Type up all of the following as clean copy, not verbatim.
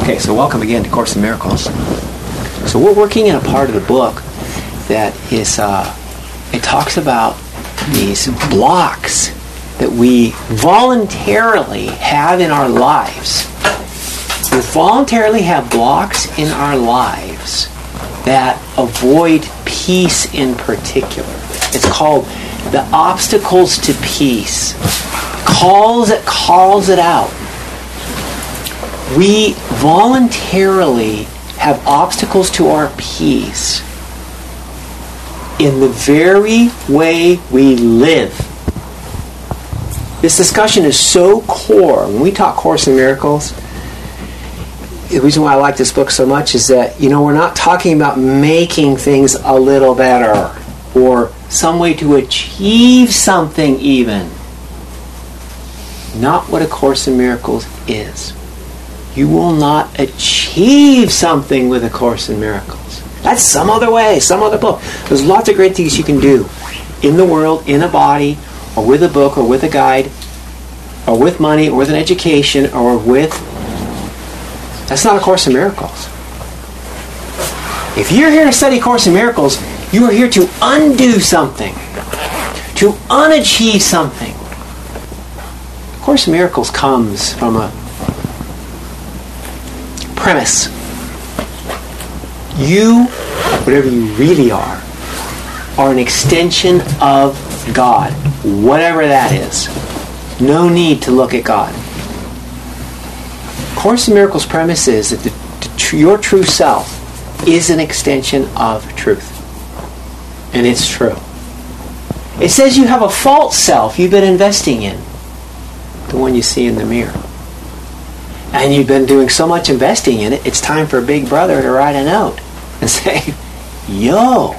Okay, so welcome again to Course in Miracles. So we're working in a part of the book that is, it talks about these blocks that we voluntarily have in our lives. We voluntarily have blocks in our lives that avoid peace in particular. It's called the obstacles to peace. Calls it out. We voluntarily have obstacles to our peace in the very way we live. This discussion is so core. When we talk Course in Miracles, the reason why I like this book so much is that, we're not talking about making things a little better or some way to achieve something even. Not what A Course in Miracles is. You will not achieve something with A Course in Miracles. That's some other way, some other book. There's lots of great things you can do in the world, in a body, or with a book, or with a guide, or with money, or with an education, or with... That's not A Course in Miracles. If you're here to study Course in Miracles, you are here to undo something, to unachieve something. A Course in Miracles comes from a premise. You, whatever you really are an extension of God, whatever that is. No need to look at God. Course in Miracles premise is that your true self is an extension of truth. And it's true. It says you have a false self you've been investing in. The one you see in the mirror. And you've been doing so much investing in it, it's time for Big Brother to write a note and say, yo,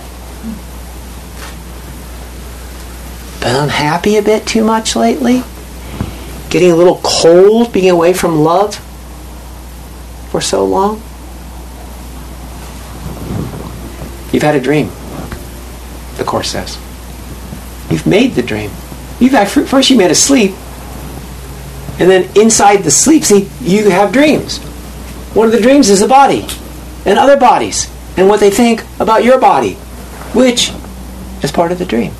been unhappy a bit too much lately? Getting a little cold being away from love for so long? You've had a dream, the Course says. You've made the dream. First you made a sleep, and then inside the sleep, see, you have dreams. One of the dreams is a body, and other bodies, and what they think about your body, which is part of the dream.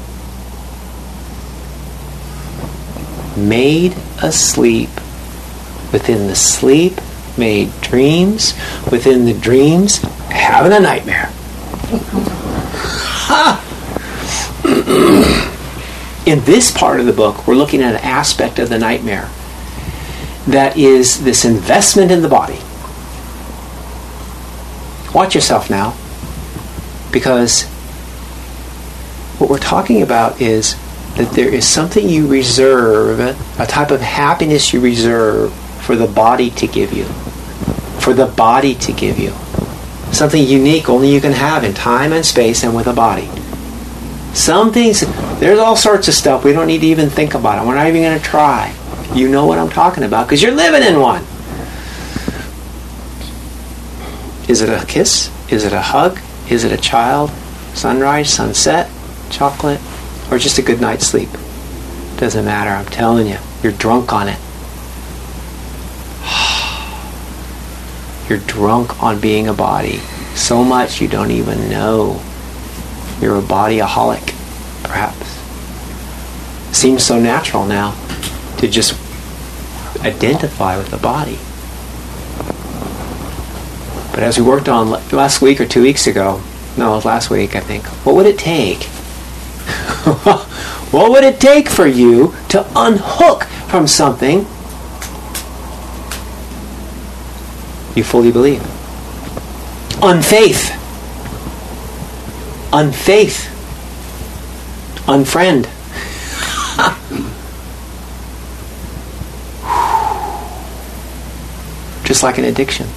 Made asleep. Within the sleep, made dreams. Within the dreams, having a nightmare. In this part of the book, we're looking at an aspect of the nightmare that is this investment in the body. Watch yourself now, because what we're talking about is that there is something you reserve, a type of happiness you reserve for the body to give you. For the body to give you. Something unique only you can have in time and space and with a body. Some things, there's all sorts of stuff we don't need to even think about it. We're not even going to try. You know what I'm talking about because you're living in one. Is it a kiss? Is it a hug? Is it a child? Sunrise, sunset, chocolate, or just a good night's sleep? Doesn't matter, I'm telling you. You're drunk on it. You're drunk on being a body. So much you don't even know. You're a bodyaholic, perhaps. Seems so natural now to just identify with the body. But as we worked on last week or 2 weeks ago, no, it was last week, I think, what would it take? What would it take for you to unhook from something you fully believe? Unfaith. Unfaith. Unfriend. Just like an addiction.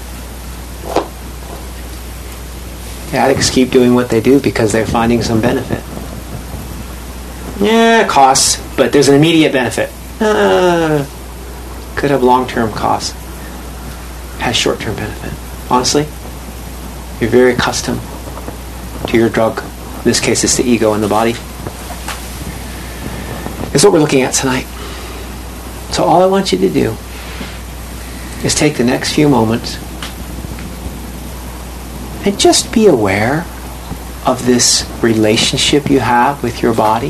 The addicts keep doing what they do because they're finding some benefit. Yeah, it costs, but there's an immediate benefit. Could have long-term costs. Has short-term benefit. Honestly, you're very accustomed to your drug. In this case, it's the ego and the body. It's what we're looking at tonight. So all I want you to do is take the next few moments and just be aware of this relationship you have with your body.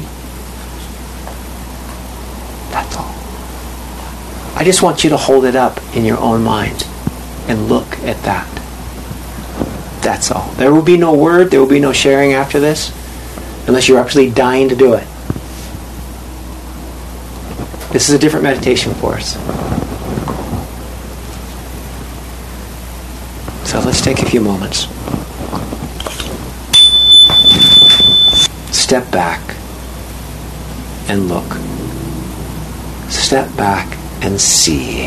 That's all. I just want you to hold it up in your own mind and look at that. That's all. There will be no word, there will be no sharing after this, unless you're actually dying to do it. This is a different meditation for us. So let's take a few moments. Step back and look. Step back and see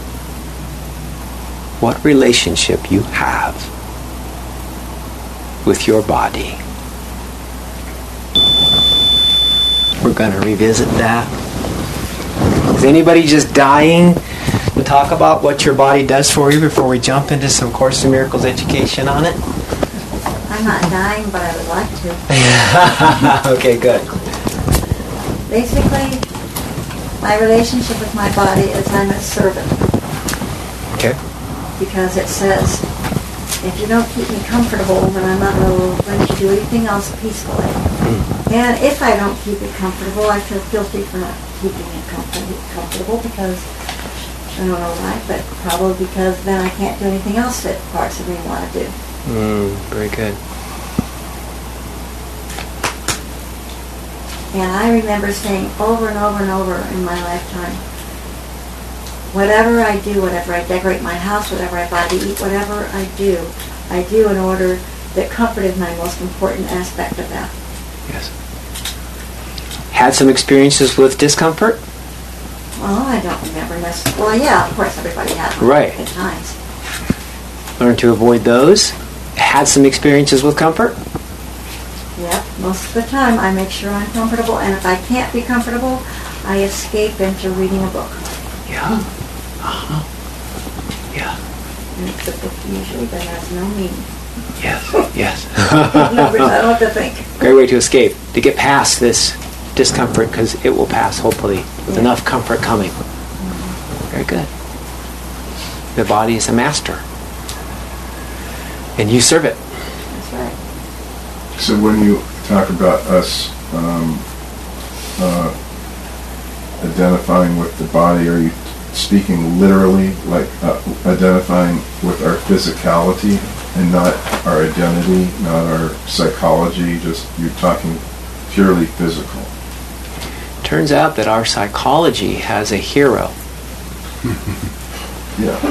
what relationship you have with your body. We're going to revisit that. Is anybody just dying to talk about what your body does for you before we jump into some Course in Miracles education on it? I'm not dying, but I would like to. Okay, good. Basically, my relationship with my body is I'm a servant. Okay. Because it says, if you don't keep me comfortable, then I'm not going to do anything else peacefully. And if I don't keep it comfortable, I feel guilty for not keeping it comfortable because, I don't know why, but probably because then I can't do anything else that parts of me want to do. Very good. And I remember saying over and over and over in my lifetime, whatever I do, whatever I decorate my house, whatever I buy to eat, whatever I do in order that comfort is my most important aspect of that. Yes. Had some experiences with discomfort? Well, I don't remember necessarily. Well, yeah, of course, everybody has them Right. at times. Learn to avoid those. Had some experiences with comfort? Yep, most of the time I make sure I'm comfortable, and if I can't be comfortable, I escape into reading a book. Yeah. Yeah. And it's a book usually that has no meaning. Yes. Yes. I don't know what to think. Great way to escape, to get past this discomfort, because it will pass, hopefully, with enough comfort coming. Very good. The body is a master. And you serve it. That's right. So when you talk about us identifying with the body, are you speaking literally, like identifying with our physicality and not our identity, not our psychology, just you're talking purely physical? Turns out that our psychology has a hero. Yeah.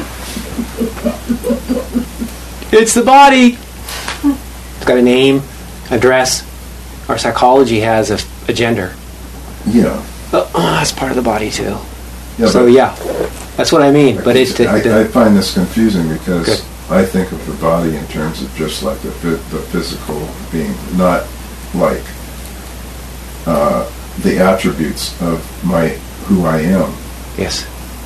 It's the body. It's got a name, address. Our psychology has a gender. Yeah. That's part of the body too. Yeah, So yeah, that's what I mean. But it's I find this confusing because Good. I think of the body in terms of just like the physical being, not like the attributes of who I am. yes.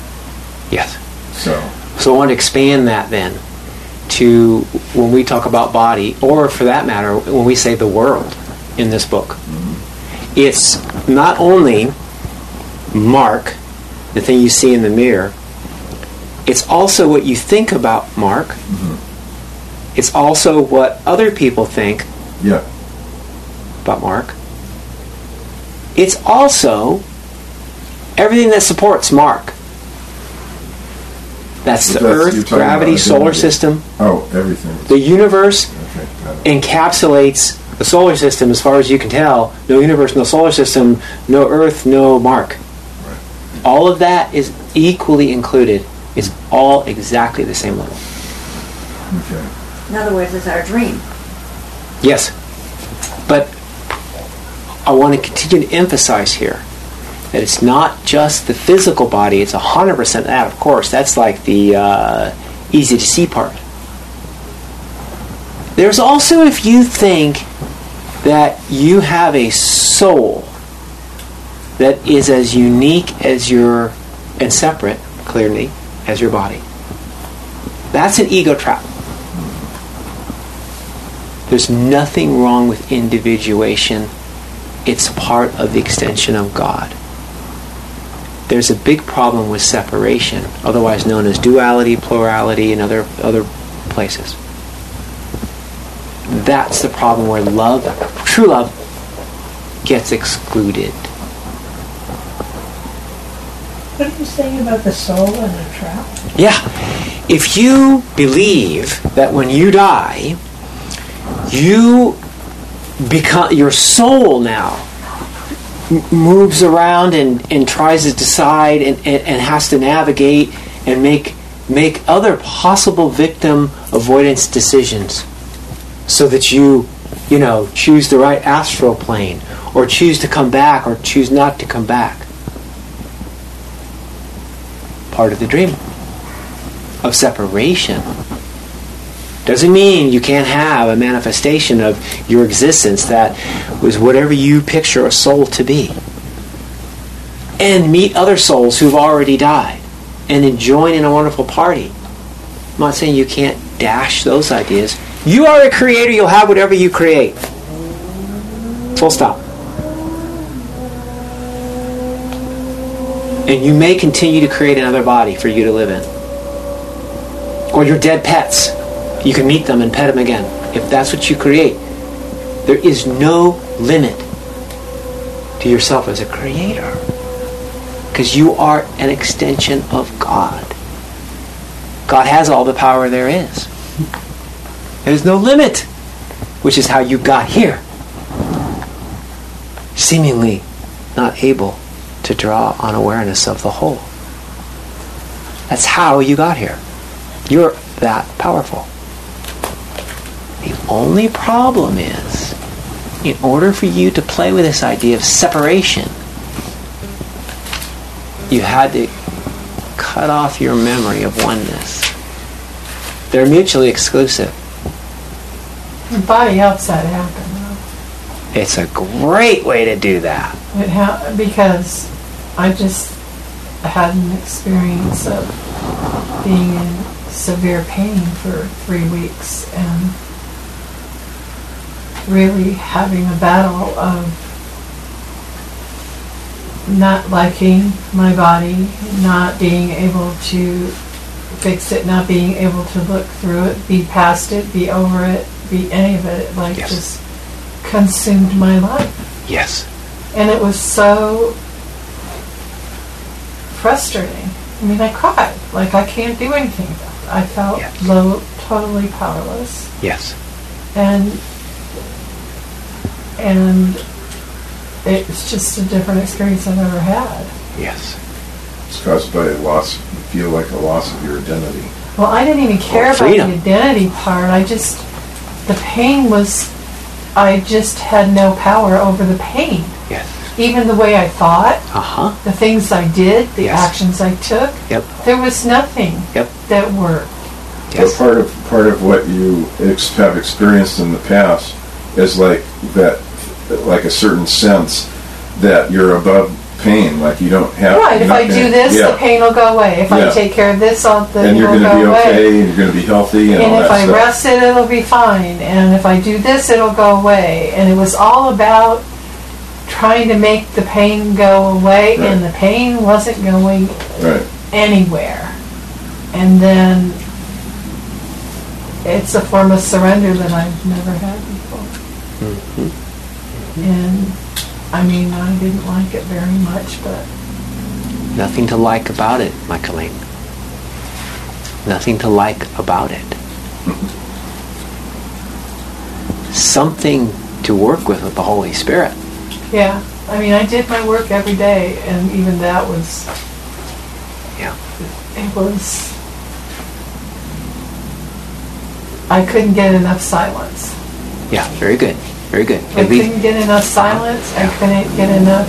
So I want to expand that then to when we talk about body, or for that matter, when we say the world in this book. It's not only Mark, the thing you see in the mirror, it's also what you think about Mark. It's also what other people think yeah, about Mark. It's also everything that supports Mark. That's But the you're Earth, talking gravity, about solar identity. system. Oh, everything. The universe Okay, got it. encapsulates the solar system as far as you can tell. No universe, no solar system, no Earth, no Mark. Right. All of that is equally included. It's all exactly the same level. Okay. In other words, it's our dream. Yes. But I want to continue to emphasize here that it's not just the physical body. It's 100% that, of course. That's like the easy to see part. There's also, if you think that you have a soul that is as unique as your, and separate, clearly, as your body. That's an ego trap. There's nothing wrong with individuation. It's part of the extension of God. there's a big problem with separation, otherwise known as duality, plurality, and other places. That's the problem where love, true love, gets excluded. What are you saying about the soul and the trap? Yeah. If you believe that when you die, you become, your soul now moves around and tries to decide and has to navigate and make other possible victim avoidance decisions so that you choose the right astral plane or choose to come back or choose not to come back. Part of the dream of separation. Doesn't mean you can't have a manifestation of your existence that was whatever you picture a soul to be. And meet other souls who've already died and join in a wonderful party. I'm not saying you can't dash those ideas. You are a creator, you'll have whatever you create. Full stop. And you may continue to create another body for you to live in. Or your dead pets. You can meet them and pet them again. If that's what you create. There is no limit to yourself as a creator. Because you are an extension of God. God has all the power there is. There's no limit. Which is how you got here. Seemingly not able to draw on awareness of the whole. That's how you got here. You're that powerful. The only problem is, in order for you to play with this idea of separation, you had to cut off your memory of oneness. They're mutually exclusive. The body helps that happen, though. It's a great way to do that. Because I just had an experience of being in severe pain for 3 weeks and really having a battle of not liking my body, not being able to fix it, not being able to look through it, be past it, be over it, be any of it. Yes. Just consumed my life. Yes. And it was so frustrating. I mean, I cried. Like, I can't do anything about it. I felt totally powerless. Yes. And it's just a different experience I've ever had. Yes. It's caused by a loss, you feel like a loss of your identity. Well, I didn't even care about the identity part. The pain was, I just had no power over the pain. Yes. Even the way I thought, the things I did, the actions I took, there was nothing that worked. Yes. But part of what you have experienced in the past is like a certain sense that you're above pain, like you don't have. Right. If I do this, the pain will go away. If I take care of this, the pain will go away. And you're going to be okay. And you're going to be healthy. And if I rest it, it'll be fine. And if I do this, it'll go away. And it was all about trying to make the pain go away, and the pain wasn't going anywhere. And then it's a form of surrender that I've never had before. Mm-hmm. And I mean, I didn't like it very much, but nothing to like about it, Michaeline. Nothing to like about it. Something to work with the Holy Spirit. Yeah, I mean, I did my work every day, and even that was, it was, I couldn't get enough silence. Yeah, very good, very good. I couldn't get enough silence, I couldn't get enough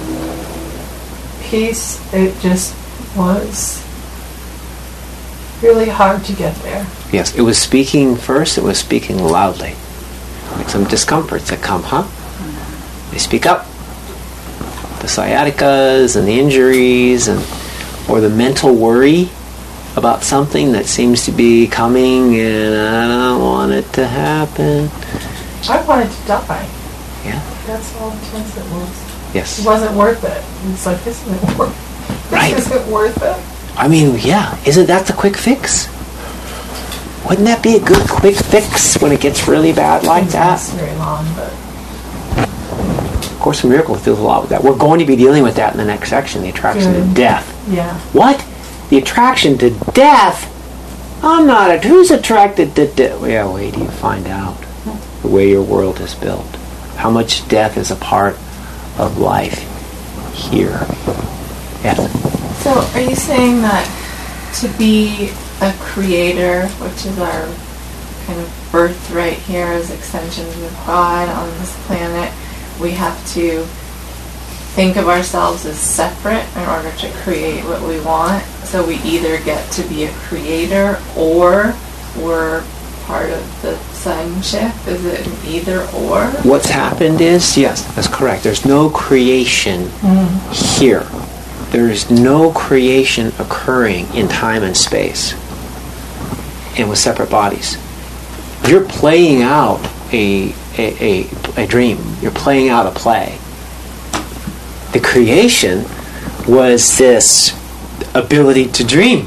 peace. It just was really hard to get there. Yes, it was speaking first, it was speaking loudly. Like some discomforts that come, They speak up. The sciaticas and the injuries or the mental worry about something that seems to be coming and I don't want it to happen. I wanted to die. Yeah. That's how intense it was. Yes. It wasn't worth it. It's like, this isn't worth it. Right. Is it worth it? I mean, yeah. Isn't that the quick fix? Wouldn't that be a good quick fix when it gets really bad like that? It's very long, but... Of Course in Miracles deals a lot with that. We're going to be dealing with that in the next section, the attraction to death. Yeah. What? The attraction to death? I'm not. Who's attracted to death? Yeah, wait till you find out the way your world is built. How much death is a part of life here. Yes. So are you saying that to be a creator, which is our kind of birthright here as extensions of God on this planet, we have to think of ourselves as separate in order to create what we want? So we either get to be a creator or we're part of the sonship? Is it an either or? What's happened is, yes, that's correct. There's no creation here. There is no creation occurring in time and space and with separate bodies. You're playing out a dream. You're playing out a play. The creation was this ability to dream.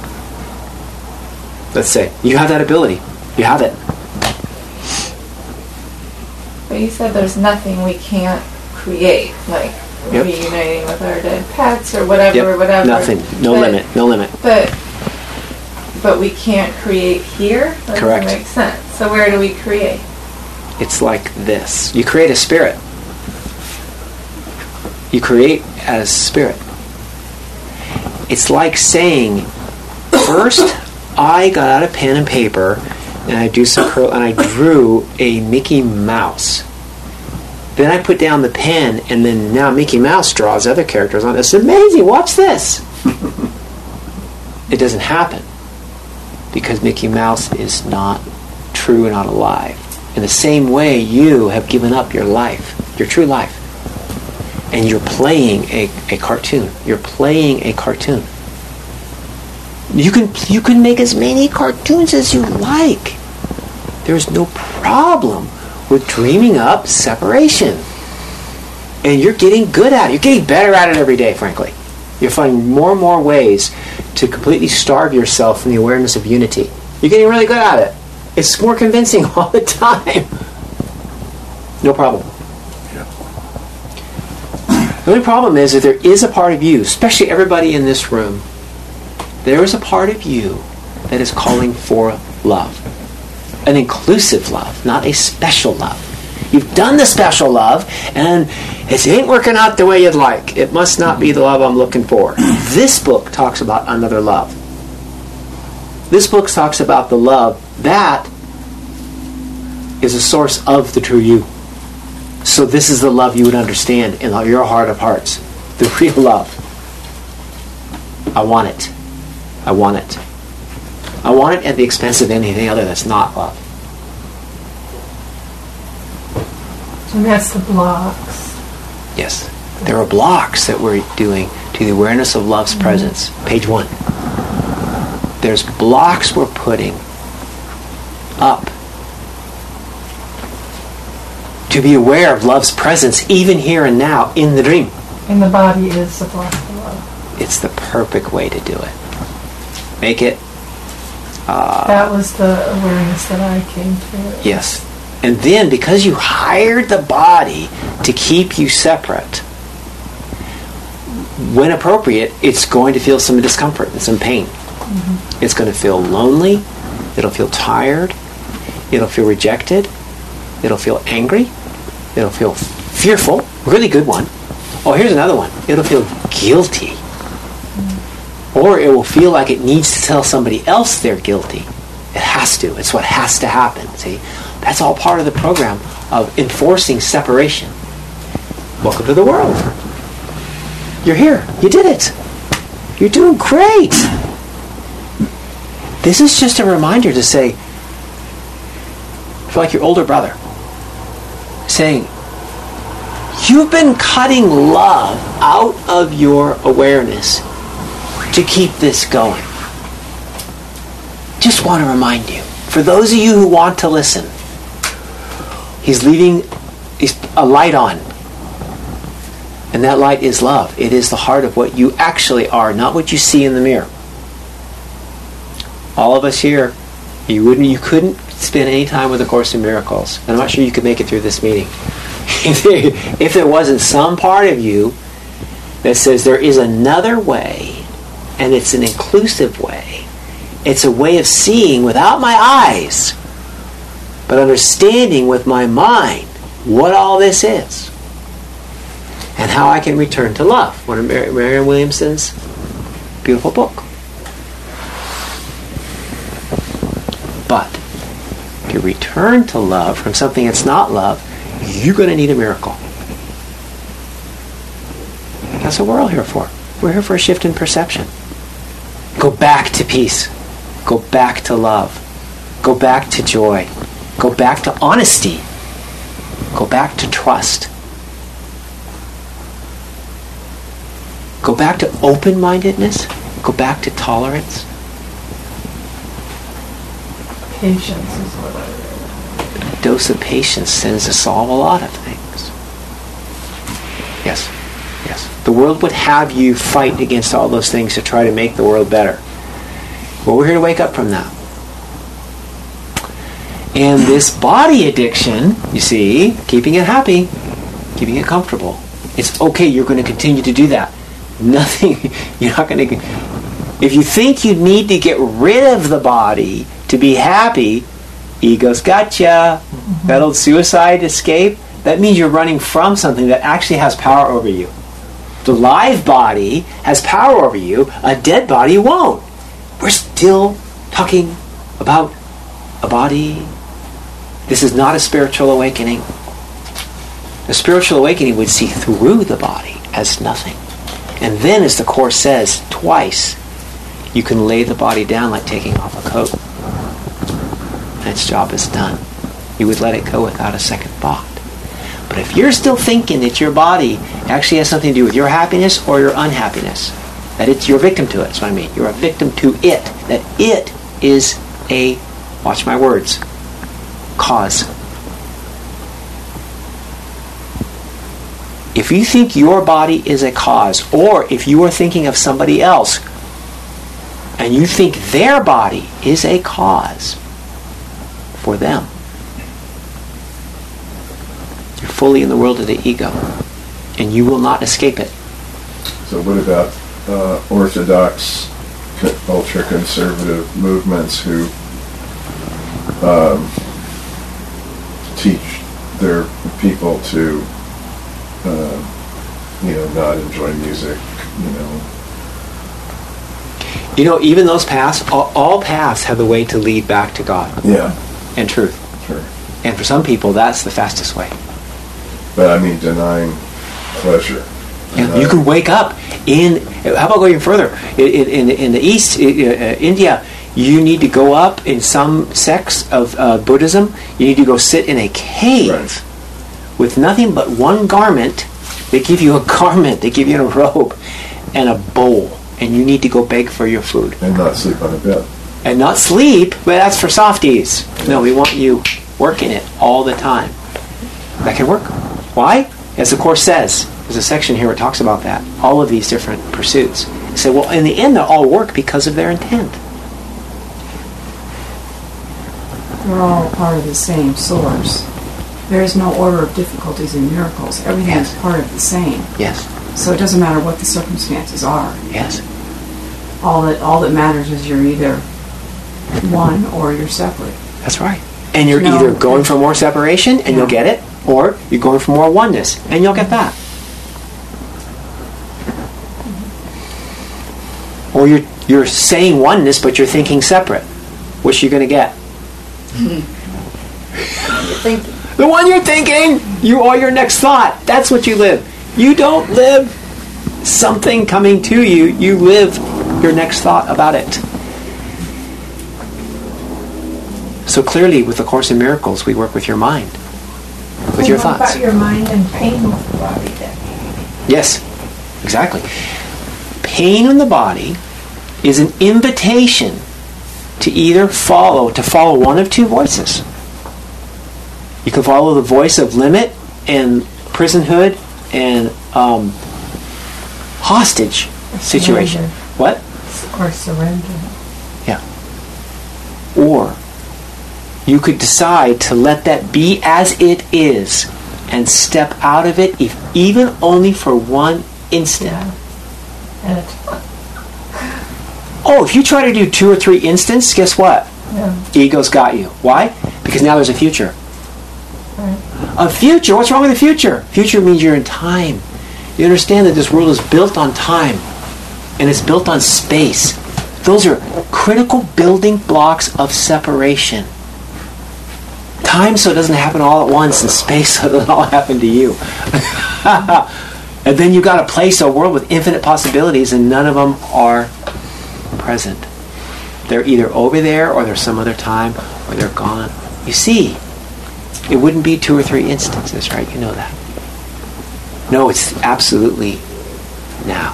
Let's say you have that ability. You have it. But you said there's nothing we can't create, like reuniting with our dead pets or whatever, whatever. Nothing. No limit. No limit. But we can't create here? That Correct. Doesn't make sense. So where do we create? It's like this. You create a spirit. You create as spirit. It's like saying, first I got out a pen and paper and I drew a Mickey Mouse. Then I put down the pen and then now Mickey Mouse draws other characters on it. It's amazing. Watch this. It doesn't happen because Mickey Mouse is not true and not alive. In the same way, you have given up your life, your true life. And you're playing a cartoon. You're playing a cartoon. You can make as many cartoons as you like. There's no problem with dreaming up separation. And you're getting good at it. You're getting better at it every day, frankly. You're finding more and more ways to completely starve yourself from the awareness of unity. You're getting really good at it. It's more convincing all the time. No problem. The only problem is that there is a part of you, especially everybody in this room, there is a part of you that is calling for love. An inclusive love, not a special love. You've done the special love, and it ain't working out the way you'd like. It must not be the love I'm looking for. This book talks about another love. This book talks about the love that is a source of the true you. So this is the love you would understand in your heart of hearts. The real love. I want it. I want it. I want it at the expense of anything other that's not love. And that's the blocks. Yes. There are blocks that we're doing to the awareness of love's presence. Page 1. There's blocks we're putting up to be aware of love's presence even here and now in the dream. And the body is the block of love. It's the perfect way to do it. Make it. That was the awareness that I came to. Yes. And then because you hired the body to keep you separate, when appropriate, it's going to feel some discomfort and some pain. Mm-hmm. It's going to feel lonely. It'll feel tired. It'll feel rejected. It'll feel angry. It'll feel fearful. Really good one. Oh, here's another one. It'll feel guilty. Or it will feel like it needs to tell somebody else they're guilty. It has to. It's what has to happen. See? That's all part of the program of enforcing separation. Welcome to the world. You're here. You did it. You're doing great. This is just a reminder to say, feel like your older brother, saying, you've been cutting love out of your awareness to keep this going. Just want to remind you, for those of you who want to listen, he's leaving a light on. And that light is love. It is the heart of what you actually are, not what you see in the mirror. All of us here, you couldn't spend any time with A Course in Miracles. And I'm not sure you could make it through this meeting. If there wasn't some part of you that says there is another way, and it's an inclusive way. It's a way of seeing without my eyes, but understanding with my mind what all this is. And how I can return to love. One of Marianne Williamson's beautiful book. But to return to love from something that's not love, you're going to need a miracle. That's what we're all here for. We're here for a shift in perception. Go back to peace. Go back to love. Go back to joy. Go back to honesty. Go back to trust. Go back to open-mindedness. Go back to tolerance. Patience is what I read. A dose of patience tends to solve a lot of things. Yes. Yes. The world would have you fight against all those things to try to make the world better. Well, we're here to wake up from that. And this body addiction, you see, keeping it happy, keeping it comfortable. It's okay, you're going to continue to do that. Nothing, you're not going to... If you think you need to get rid of the body to be happy, ego's gotcha. Mm-hmm. That old suicide escape, that means you're running from something that actually has power over you. The live body has power over you. A dead body won't. We're still talking about a body. This is not a spiritual awakening. A spiritual awakening would see through the body as nothing. And then, as the Course says twice, you can lay the body down like taking off a coat. And its job is done. You would let it go without a second thought. But if you're still thinking that your body actually has something to do with your happiness or your unhappiness, that you're a victim to it, that's what I mean. You're a victim to it. That it is a, watch my words, cause. If you think your body is a cause, or if you are thinking of somebody else, and you think their body is a cause for them, you're fully in the world of the ego, and you will not escape it. So what about orthodox, ultra-conservative movements who teach their people to not enjoy music, even those paths, all paths have the way to lead back to God. Yeah. And truth. Sure. And for some people, that's the fastest way. But denying pleasure. Yeah, you can wake up how about going further? In the East, India, you need to go up in some sects of Buddhism, you need to go sit in a cave. Right. With nothing but one garment. They give you a garment, they give you a robe, and a bowl. And you need to go beg for your food. And not sleep on a bed. And not sleep, but that's for softies. Yeah. No, we want you working it all the time. That can work. Why? As the Course says, there's a section here where it talks about that. All of these different pursuits. They say, well, in the end, they'll all work because of their intent. They're all part of the same source. There is no order of difficulties in miracles. Everything is part of the same. Yes. So it doesn't matter what the circumstances are. Yes. All that matters is you're either one or you're separate. That's right. And you're either going for more separation and you'll get it, or you're going for more oneness and you'll get that. Or you're saying oneness but you're thinking separate. Which you're going to get? You're thinking. The one you're thinking, you are your next thought. That's what you live. You don't live something coming to you. You live your next thought about it. So clearly, with the Course in Miracles, we work with your mind, with your thoughts. What about your mind and pain with the body then? Yes, exactly. Pain in the body is an invitation to either follow one of two voices. You can follow the voice of limit and prisonhood and hostage situation. What? Or surrender. Yeah. Or you could decide to let that be as it is and step out of it, even only for one instant. Yeah. And if you try to do 2 or 3 instants, guess what? Yeah. Ego's got you. Why? Because now there's a future. Right. A future? What's wrong with the future? Future means you're in time. You understand that this world is built on time, and it's built on space. Those are critical building blocks of separation. Time so it doesn't happen all at once, and space so it doesn't all happen to you. And then you got a place, a world with infinite possibilities, and none of them are present. They're either over there, or they're some other time, or they're gone. You see, it wouldn't be 2 or 3 instances, right? You know that. No, it's absolutely now.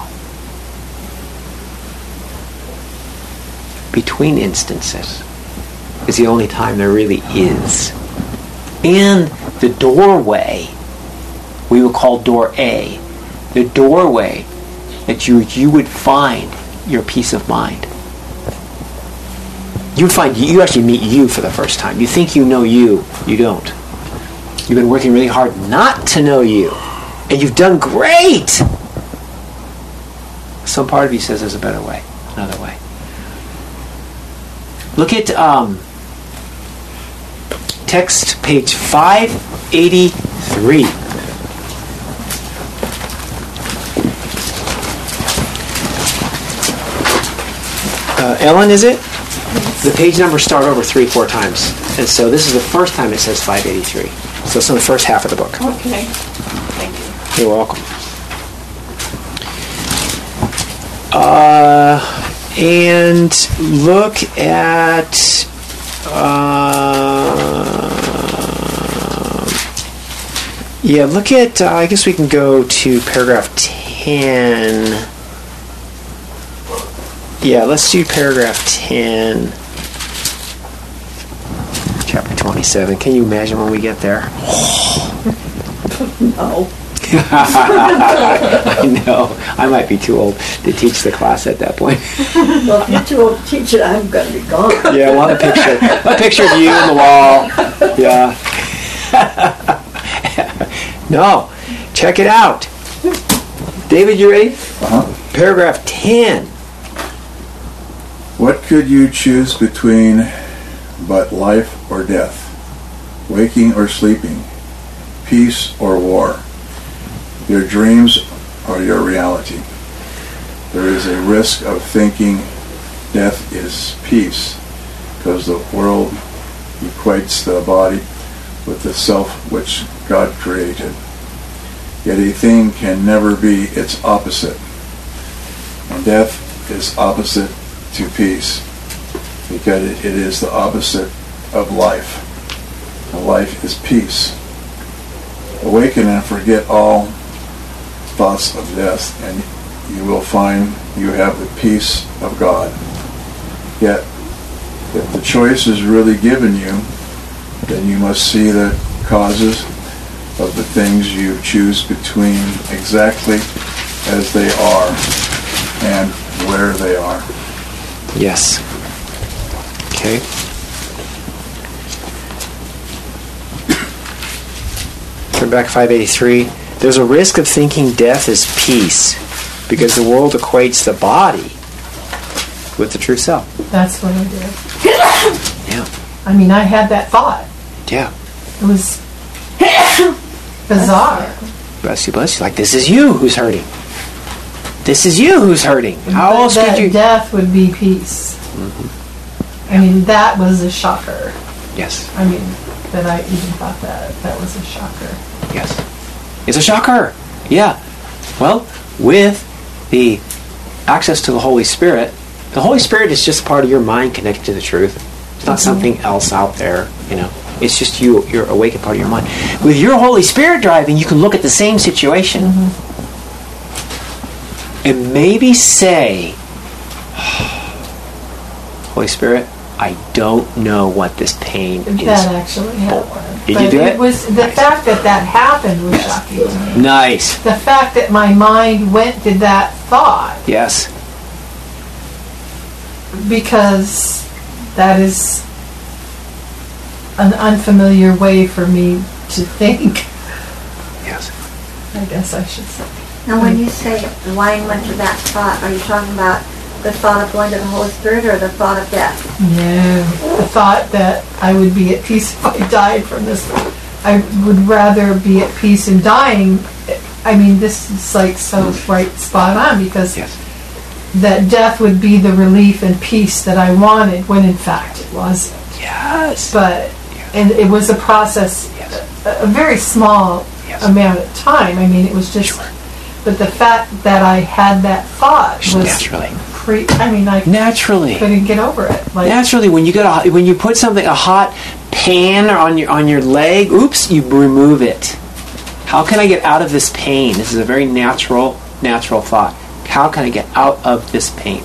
Between instances is the only time there really is. And the doorway, we would call door A, the doorway that you would find your peace of mind. You actually meet you for the first time. You think you know you don't. You've been working really hard not to know you, and you've done great. Some part of you says there's a better way, another way. Look at text page 583. Ellen, is it? The page numbers start over 3-4 times. And so this is the first time it says 583. So it's in the first half of the book. Okay. Thank you. You're welcome. And look at look at I guess we can go to paragraph 10. Yeah, let's do paragraph 10, chapter 27. Can you imagine when we get there? No. I know. I might be too old to teach the class at that point. Well, if you're too old to teach it, I'm going to be gone. Yeah, well, a picture of you on the wall. Yeah. No, check it out. David, you ready? Uh-huh. Paragraph 10. What could you choose between but life or death, waking or sleeping, peace or war, your dreams or your reality? There is a risk of thinking death is peace, because the world equates the body with the self which God created. Yet a thing can never be its opposite, and death is opposite to peace, because it is the opposite of life. And life is peace. Awaken and forget all thoughts of death, and you will find you have the peace of God. Yet, if the choice is really given you, then you must see the causes of the things you choose between exactly as they are and where they are. Yes. Okay. Turn back 583. There's a risk of thinking death is peace, because the world equates the body with the true self. That's what I did. Yeah. I mean, I had that thought. Yeah. It was bizarre. Bless you, bless you. Like, this is you who's hurting. This is you who's hurting. How else could you? Death would be peace. Mm-hmm. I mean, that was a shocker. Yes. I mean, that I even thought that was a shocker. Yes. It's a shocker. Yeah. Well, with the access to the Holy Spirit is just part of your mind connected to the truth. It's not something else out there, you know. It's just you're awakened part of your mind. With your Holy Spirit driving, you can look at the same situation and maybe say, Holy Spirit, I don't know what this pain is. That actually happened. Did you do it? It was the fact that happened was shocking to me. Nice. The fact that my mind went to that thought. Yes. Because that is an unfamiliar way for me to think. Yes. I guess I should say. Now, when you say the mind went to that thought, are you talking about the thought of going to the Holy Spirit or the thought of death? No. The thought that I would be at peace if I died from this. I would rather be at peace in dying. I mean, this is like so right spot on, because that death would be the relief and peace that I wanted, when in fact it wasn't. Yes. But, and it was a process, a very small amount of time. I mean, it was just, but the fact that I had that thought was naturally. I naturally couldn't get over it. Like, naturally, when you put something, a hot pan on your leg, oops, you remove it. How can I get out of this pain? This is a very natural thought. How can I get out of this pain?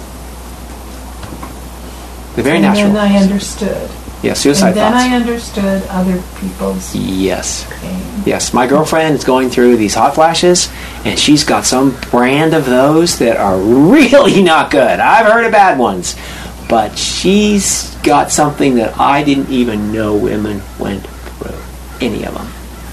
The very natural. And then I understood. Yeah, suicide thoughts. And then I understood other people's pain. Yes, my girlfriend is going through these hot flashes, and she's got some brand of those that are really not good. I've heard of bad ones. But she's got something that I didn't even know women went through. Any of them.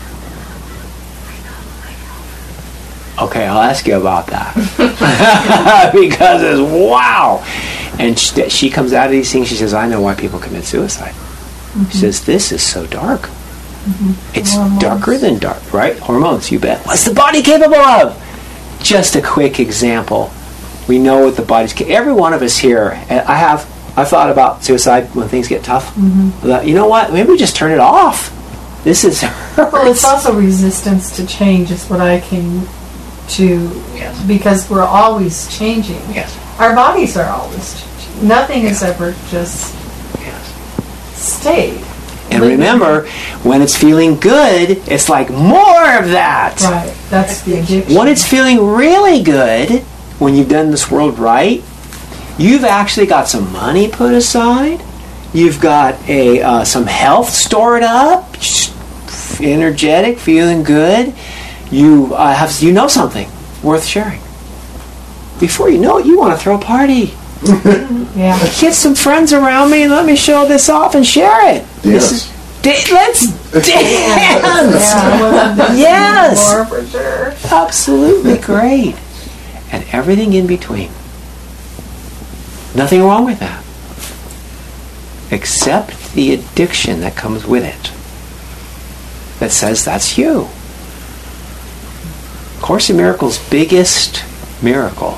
Okay, I'll ask you about that. Because it's wow. And she comes out of these things, she says, I know why people commit suicide. She says, this is so dark. It's hormones. Darker than dark, right? Hormones, you bet. What's the body capable of? Just a quick example. We know what the body's capable of. Every one of us here, I've thought about suicide when things get tough. You know what? Maybe we just turn it off. This is hurts. Well, it's also resistance to change is what I came to, because we're always changing. Our bodies are always changing. Nothing is ever just stayed. And remember, when it's feeling good, it's like more of that. Right. That's the addiction. When it's feeling really good, when you've done this world right, you've actually got some money put aside. You've got some health stored up, energetic, feeling good. You know something worth sharing. Before you know it, you want to throw a party. Get some friends around me and let me show this off and share it. Let's dance. Yes. More for sure. Absolutely great. And everything in between. Nothing wrong with that. Except the addiction that comes with it. That says that's you. Course in Miracles' biggest miracle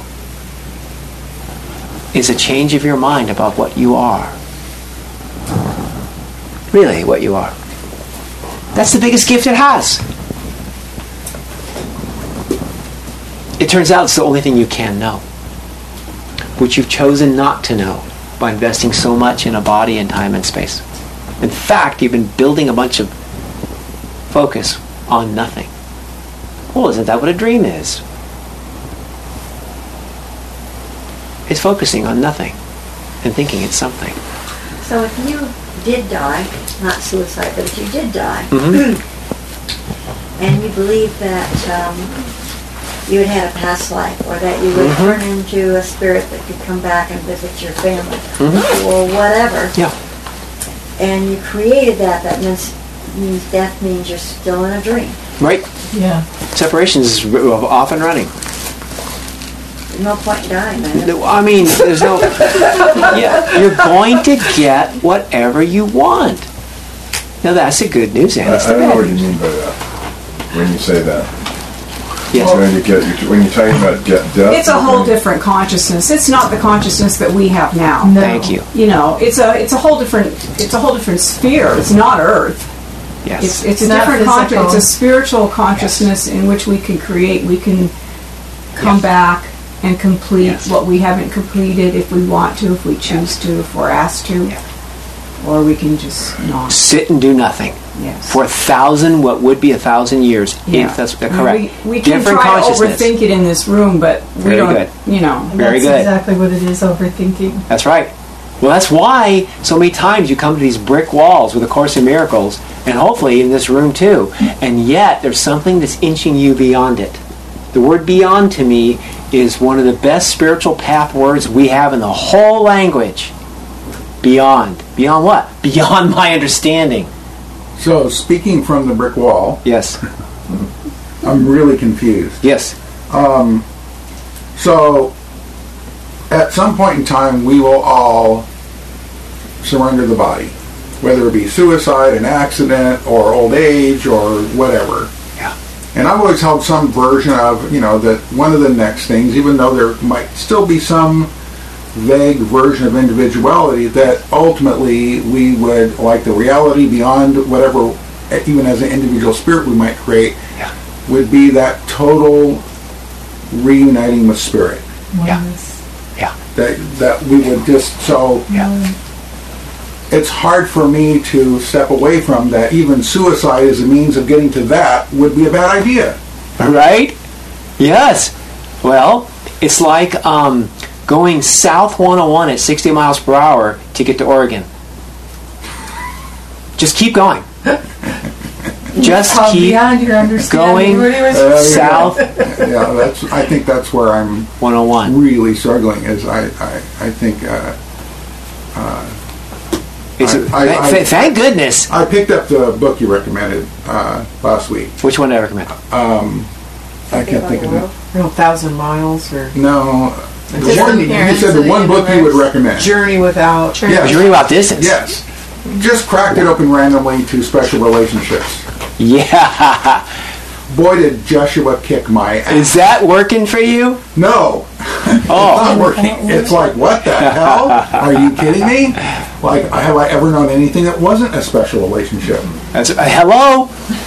is a change of your mind about what you are. Really, what you are. That's the biggest gift it has. It turns out it's the only thing you can know, which you've chosen not to know by investing so much in a body and time and space. In fact, you've been building a bunch of focus on nothing. Well, isn't that what a dream is? It's focusing on nothing and thinking it's something. So if you did die, not suicide, but if you did die, and you believe that you had had a past life, or that you would turn into a spirit that could come back and visit your family, or whatever, and you created that means death means you're still in a dream. Right. Yeah. Separation is off and running. There's no point in dying, man. I mean, there's no... you're going to get whatever you want. Now, that's the good news, and it's the I don't know bad what you news. mean by that, when you say that. Yes. When you're talking about death... It's a whole different consciousness. It's not the consciousness that we have now. No. Thank you. You know, it's a whole different sphere. It's not Earth. Yes. It's a not different consciousness. It's a spiritual consciousness in which we can create. We can come back and complete what we haven't completed if we want to, if we choose to, if we're asked to. Or we can just not. Sit and do nothing. Yes. For 1,000, what would be 1,000 years, if that's correct. We can different try to consciousness. overthink it in this room, but we Very don't, good. you know. Very That's good. exactly what it is, overthinking. That's right. Well, that's why so many times you come to these brick walls with A Course in Miracles, and hopefully in this room too, and yet there's something that's inching you beyond it. The word beyond to me is one of the best spiritual path words we have in the whole language. Beyond. Beyond what? Beyond my understanding. So, speaking from the brick wall. Yes. I'm really confused. Yes. So, at some point in time, we will all surrender the body, whether it be suicide, an accident, or old age, or whatever. Yeah. And I've always held some version of, that one of the next things, even though there might still be some vague version of individuality, that ultimately we would, like the reality beyond whatever, even as an individual spirit we might create, would be that total reuniting with spirit. Oneness. Yeah. That we would just, so it's hard for me to step away from that. Even suicide as a means of getting to that would be a bad idea. Right? Yes. Well, it's like going south 101 at 60 miles per hour to get to Oregon. Just keep going. Just keep beyond your understanding going south. I think that's where I'm 101 really struggling. Is I think. Thank goodness. I picked up the book you recommended last week. Which one did I recommend? I can't think of it. 1,000 miles or no. You said the one book you would recommend. Journey Without. Yes. Journey Without Distance. Yes. Just cracked it open randomly to special relationships. Yeah. Boy, did Joshua kick my ass. Is that working for you? No. It's not working. It's like, what the hell? Are you kidding me? Like, have I ever known anything that wasn't a special relationship? That's hello.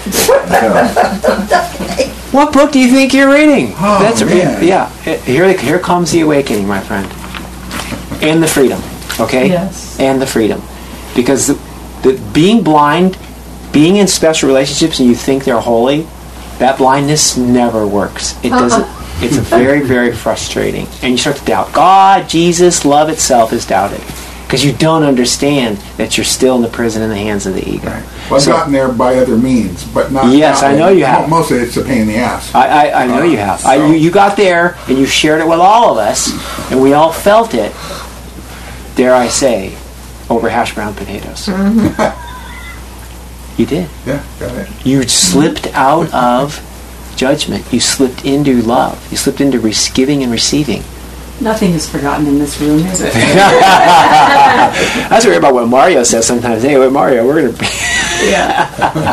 What book do you think you're reading? Oh, That's man. Yeah. Here comes the awakening, my friend, and the freedom. Okay. Yes. And the freedom, because the being blind, being in special relationships, and you think they're holy, that blindness never works. It doesn't. It's very, very frustrating, and you start to doubt God, Jesus, love itself is doubted. Because you don't understand that you're still in the prison in the hands of the ego. Right. Well, I've gotten there by other means, but not. Yes, I know you have. Mostly it's a pain in the ass. I know you have. You got there, and you shared it with all of us, and we all felt it, dare I say, over hash brown potatoes. Mm-hmm. You did. Yeah, got it. You slipped out of judgment. You slipped into love. You slipped into giving and receiving. Nothing is forgotten in this room, is it? That's weird about what Mario says sometimes. Hey, wait, Mario, we're going to... Yeah.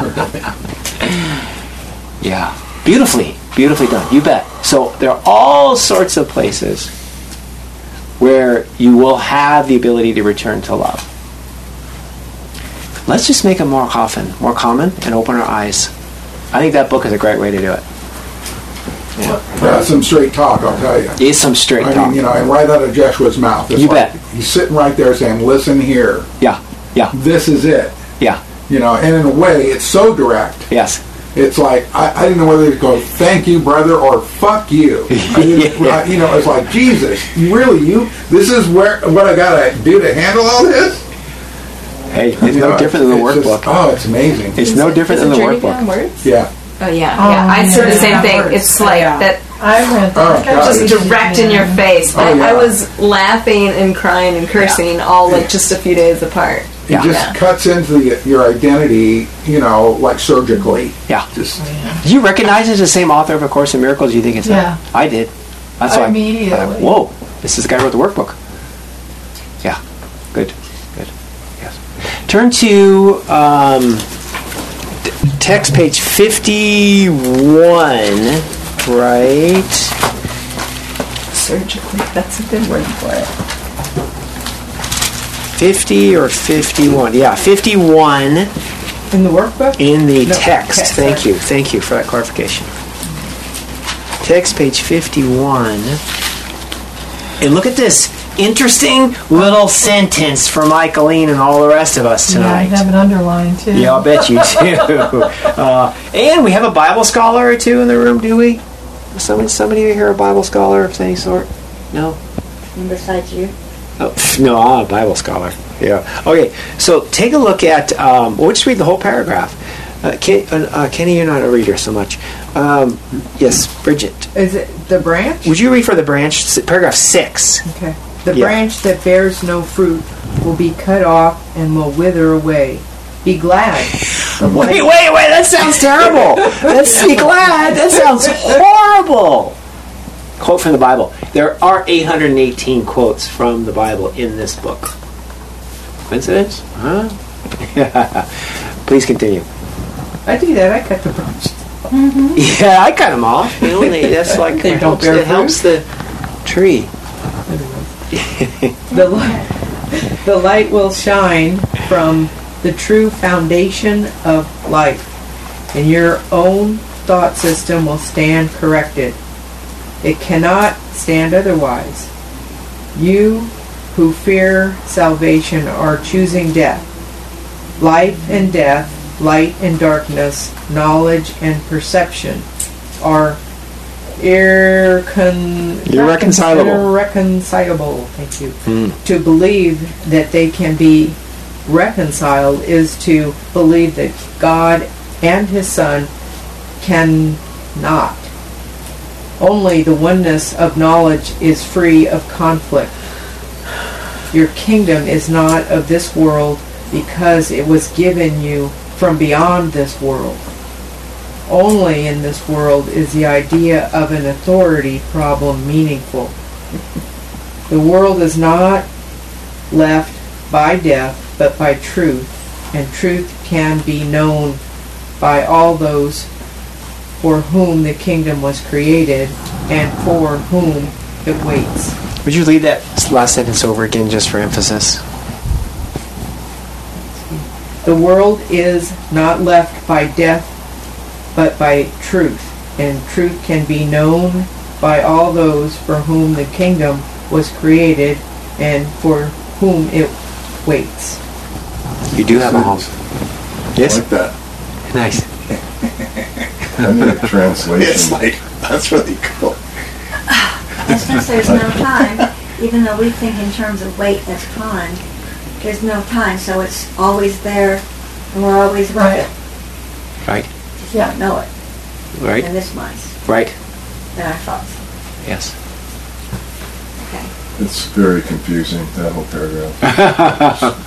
Yeah. Beautifully done. You bet. So there are all sorts of places where you will have the ability to return to love. Let's just make it more common, and open our eyes. I think that book is a great way to do it. Yeah. That's some straight talk, I'll tell you. It's some straight talk. I mean, and right out of Joshua's mouth. It's you like, bet. He's sitting right there saying, listen here. Yeah. This is it. Yeah. And in a way, it's so direct. Yes. It's like, I didn't know whether to go, thank you, brother, or fuck you. It's like, Jesus, this is what I got to do to handle all this? Hey, it's no different than the workbook. It's amazing. It's no different than the workbook. Words? Yeah. Oh, yeah. I said the same thing. It's like that. I read that. Just direct in your face. I was laughing and crying and cursing all like just a few days apart. It just cuts into your identity, like surgically. Yeah. Do you recognize it's the same author of A Course in Miracles? You think it's Yeah. I did. That's why. Immediately. Whoa! This is the guy who wrote the workbook. Yeah. Good. Yes. Turn to text page 51. Right. Surgically. That's a good word for it. 50 or 51? Yeah, 51. In the workbook? In the text. Thank you for that clarification. Text page 51. And look at this interesting little sentence for Michaeline and all the rest of us tonight. Yeah, I have it underlined too. Yeah, I'll bet you do. And we have a Bible scholar or two in the room, do we? Somebody here a Bible scholar of any sort? No? And besides you? Oh, no, I'm a Bible scholar. Yeah. Okay, so take a look at, we'll just read the whole paragraph. Kenny, you're not a reader so much. Yes, Bridget. Is it the branch? Would you read for the branch, paragraph 6? Okay. The branch that bears no fruit will be cut off and will wither away. Be glad. Wait, that sounds terrible. Let's be glad. That sounds horrible. Quote from the Bible. There are 818 quotes from the Bible in this book. Coincidence? Huh? Please continue. I do that. I cut the branch. Mm-hmm. Yeah, I cut them off. You know, that's like they don't bear fruit. It helps the tree. The light will shine from the true foundation of life, and your own thought system will stand corrected. It cannot stand otherwise. You who fear salvation are choosing death. Life and death, light and darkness, knowledge and perception are irreconcilable. Thank you. To believe that they can be reconciled is to believe that God and His Son cannot. Only the oneness of knowledge is free of conflict. Your kingdom is not of this world because it was given you from beyond this world. Only in this world is the idea of an authority problem meaningful. The world is not left by death, but by truth, and truth can be known by all those for whom the kingdom was created and for whom it waits. Would you read that last sentence over again just for emphasis? The world is not left by death, but by truth, and truth can be known by all those for whom the kingdom was created and for whom it waits. You do have a home. Yes? I like that. Nice. I need a translation. It's like, that's really cool. Since there's no time, even though we think in terms of weight as time, there's no time, so it's always there, and we're always with it. Right. Just don't know it. Right. In this mind. Right. In our thoughts. Yes. Okay. It's very confusing, that whole paragraph.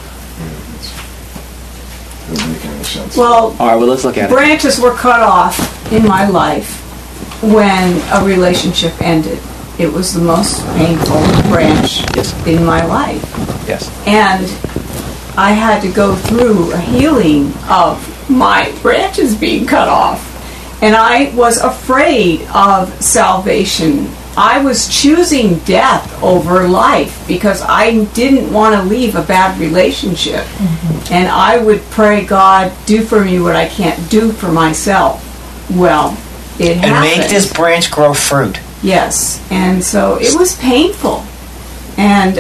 It doesn't make any sense. Well, all right, well, let's look at branches were cut off in my life when a relationship ended. It was the most painful branch in my life. Yes. And I had to go through a healing of my branches being cut off. And I was afraid of salvation. I was choosing death over life because I didn't want to leave a bad relationship. Mm-hmm. And I would pray, God, do for me what I can't do for myself. Well, it happened. And make this branch grow fruit. Yes. And so it was painful. And,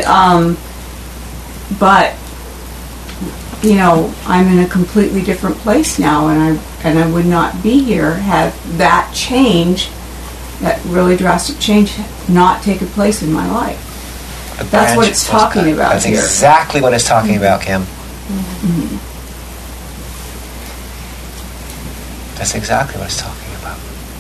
but, you know, I'm in a completely different place now, and I would not be here had that change, that really drastic change, not taken place in my life. That's what it's talking about. That's exactly what it's talking about, Kim. Mm-hmm. That's exactly what it's talking about.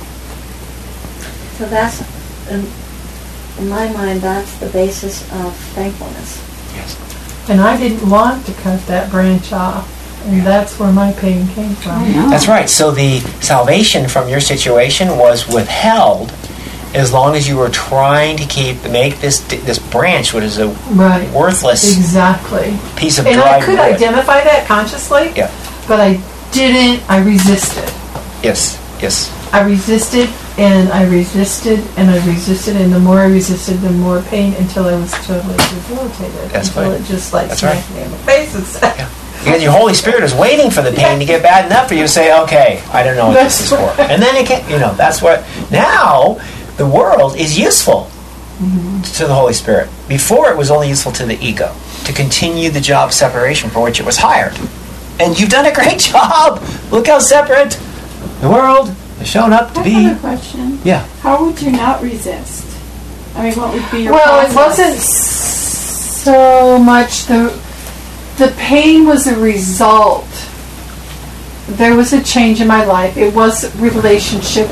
So that's, in my mind, that's the basis of thankfulness. Yes. And I didn't want to cut that branch off. And that's where my pain came from. That's right. So the salvation from your situation was withheld as long as you were trying to make this branch, what is a worthless piece of dry wood. And I could identify that consciously, but I didn't. I resisted. Yes, yes. I resisted, and I resisted, and I resisted, and the more I resisted, the more pain until I was totally debilitated. That's until right. It just smacked me in the face and said, Because your Holy Spirit is waiting for the pain to get bad enough for you to say, okay, I don't know what this is for. And then it can, that's what, now the world is useful to the Holy Spirit. Before it was only useful to the ego, to continue the job separation for which it was hired. And you've done a great job. Look how separate the world has shown up to be. I have a question. Yeah. How would you not resist? I mean, what would be your process? It wasn't so much. The pain was a result. There was a change in my life. It was relationship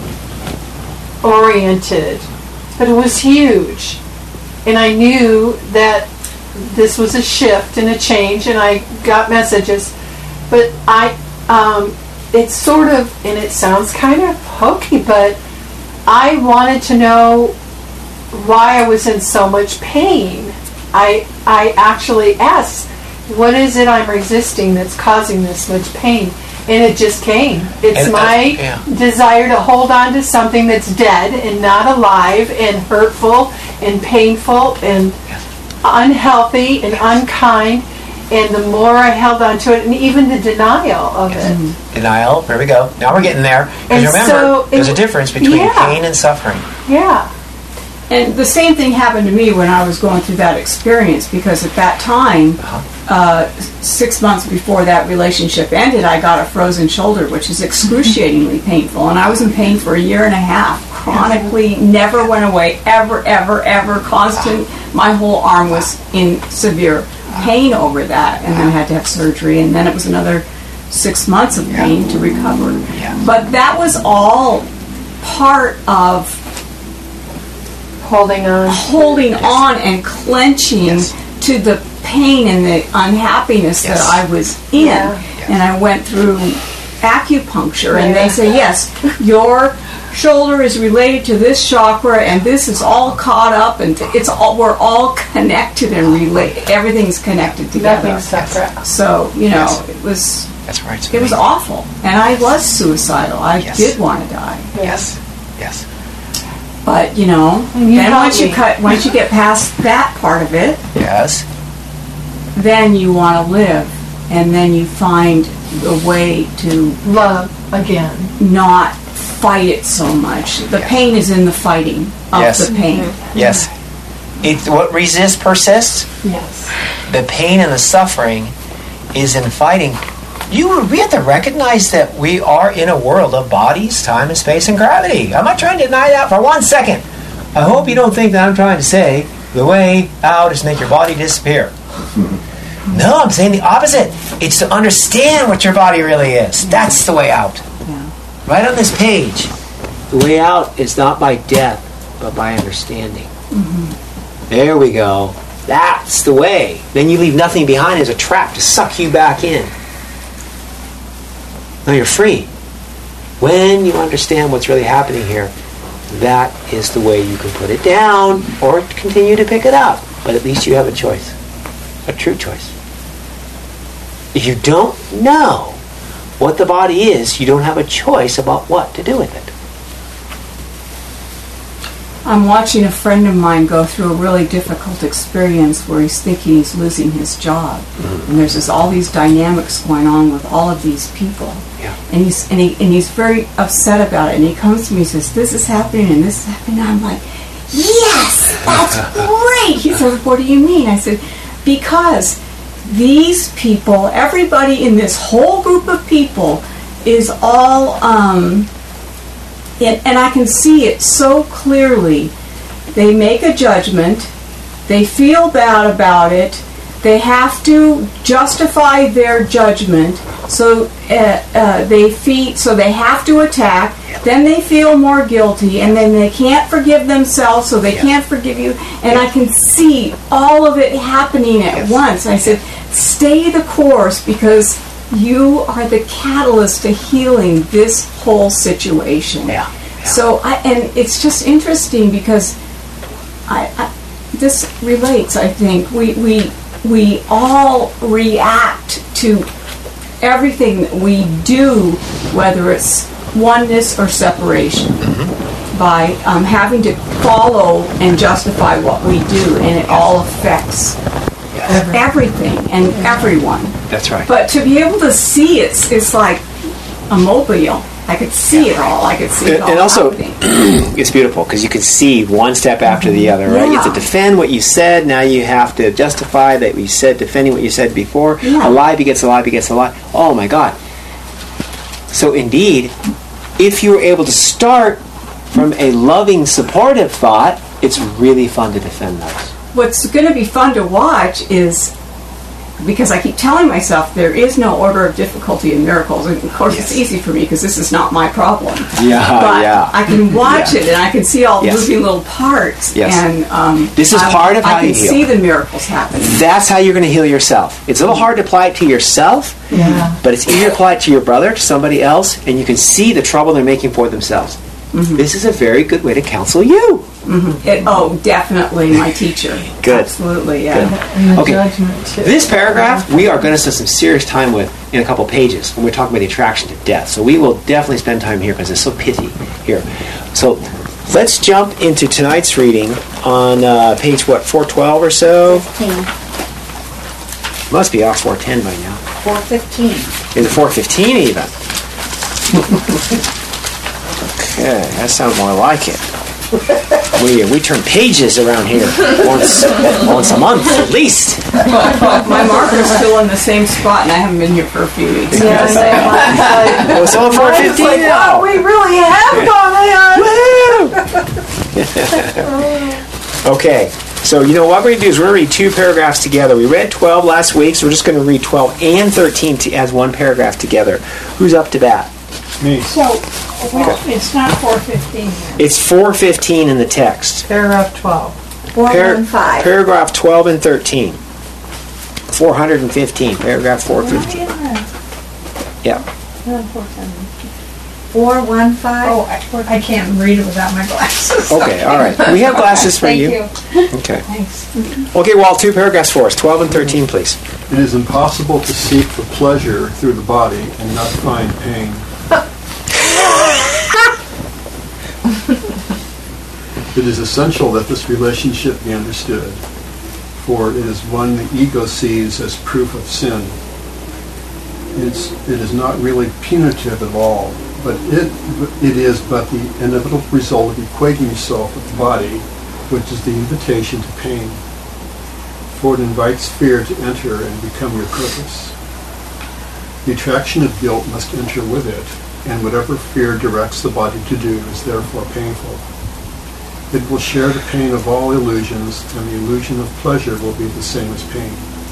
oriented, but it was huge. And I knew that this was a shift and a change, and I got messages. But it's sort of, and it sounds kind of hokey, but I wanted to know why I was in so much pain. I actually asked, what is it I'm resisting that's causing this much pain? And it just came. It's my desire to hold on to something that's dead and not alive and hurtful and painful and unhealthy and unkind. And the more I held on to it, and even the denial of it. Denial, there we go. Now we're getting there. Because remember, there's a difference between pain and suffering. Yeah. And the same thing happened to me when I was going through that experience, because at that time, 6 months before that relationship ended, I got a frozen shoulder, which is excruciatingly painful. And I was in pain for 1.5 years, chronically, never went away, ever, constant. My whole arm was in severe pain over that, and then I had to have surgery, and then it was another 6 months of pain to recover. But that was all part of holding on and clenching to the pain and the unhappiness that I was in. And I went through acupuncture, and they say, yes, your shoulder is related to this chakra, and this is all caught up, and we're all connected and related. Everything's connected together. Nothing's separate. So it was. That's right. It was awful, and I was suicidal. I did want to die. Yes. But then once you get past that part of it, then you want to live, and then you find a way to love again, not fight it so much. The pain is in the fighting of the pain. Yes. What resists persists. Yes. The pain and the suffering is in fighting. We have to recognize that we are in a world of bodies, time and space and gravity. I'm not trying to deny that for 1 second. I hope you don't think that I'm trying to say the way out is to make your body disappear. No, I'm saying the opposite. It's to understand what your body really is. That's the way out. Right on this page. The way out is not by death, but by understanding. There we go. That's the way. Then you leave nothing behind as a trap to suck you back in. No, you're free. When you understand what's really happening here, that is the way you can put it down or continue to pick it up. But at least you have a choice. A true choice. If you don't know what the body is, you don't have a choice about what to do with it. I'm watching a friend of mine go through a really difficult experience where he's thinking he's losing his job. And there's all these dynamics going on with all of these people. And he's very upset about it. And he comes to me and says, this is happening and this is happening. And I'm like, yes, that's great. He says, what do you mean? I said, because these people, everybody in this whole group of people is all, and I can see it so clearly. They make a judgment, they feel bad about it, they have to justify their judgment, so they have to attack, then they feel more guilty, and then they can't forgive themselves, so they can't forgive you, and I can see all of it happening at once. I said, stay the course, because you are the catalyst to healing this whole situation. So, and it's just interesting because this relates, I think. We all react to everything that we do, whether it's oneness or separation, by having to follow and justify what we do, and it all affects everything and everyone. That's right. But to be able to see it's like a mobile. I could see it all. I could see it all. And also, it's beautiful because you can see one step after the other, right? You have to defend what you said. Now you have to justify that you said, defending what you said before. A lie begets a lie begets a lie. Oh my God. So indeed, if you were able to start from a loving, supportive thought, it's really fun to defend those. what's going to be fun to watch is, because I keep telling myself there is no order of difficulty in miracles, and of course it's easy for me because this is not my problem. But I can watch it and I can see all the moving little parts, and this is part of how you heal. I can see the miracles happening. That's how you're going to heal yourself. It's a little hard to apply it to yourself, but it's easier to apply it to your brother, to somebody else, and you can see the trouble they're making for themselves. This is a very good way to counsel you. Definitely my teacher. Good. Absolutely, yeah. And the Okay. judgment, too. This paragraph we are going to spend some serious time with in a couple pages when we're talking about the attraction to death. So we will definitely spend time here because it's so pithy here. So let's jump into tonight's reading on page, 412 or so? 15. Must be off 410 by now. 415. Is it 415 even? Okay, that sounds more like it. We turn pages around here once a month at least. My marker's still in the same spot, and I haven't been here for a few weeks. Yeah, Well, it's on 415 now. Wow, we really have gone on. Okay, so you know what we're going to do is we're going to read two paragraphs together. We read 12 last week, so we're just going to read 12 and 13 as one paragraph together. Who's up to bat? Me. So, it's not 415 then. It's 415 in the text. Paragraph 12. 415. Paragraph 12 and 13. 415, paragraph 415. Yeah. 415. Oh, I can't read it without my glasses. Okay, all right. We have glasses for Thank you. you. Okay. Thanks. Okay, Walt, two paragraphs for us. 12 and 13, please. It is impossible to seek for pleasure through the body and not find pain. It is essential that this relationship be understood, for it is one the ego sees as proof of sin. It is not really punitive at all, but it is but the inevitable result of equating yourself with the body, which is the invitation to pain. For it invites fear to enter and become your purpose. The attraction of guilt must enter with it, and whatever fear directs the body to do is therefore painful. It will share the pain of all illusions, and the illusion of pleasure will be the same as pain.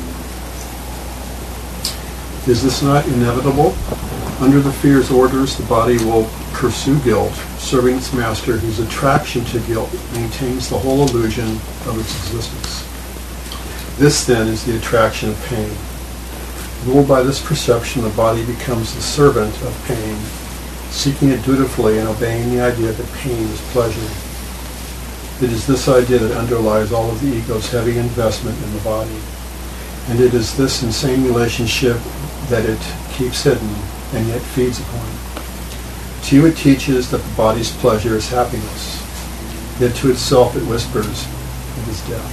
Is this not inevitable? Under the fear's orders, the body will pursue guilt, serving its master, whose attraction to guilt maintains the whole illusion of its existence. This, then, is the attraction of pain. Ruled by this perception, the body becomes the servant of pain, seeking it dutifully and obeying the idea that pain is pleasure. It is this idea that underlies all of the ego's heavy investment in the body. And it is this insane relationship that it keeps hidden and yet feeds upon. To you it teaches that the body's pleasure is happiness, yet to itself it whispers it is death.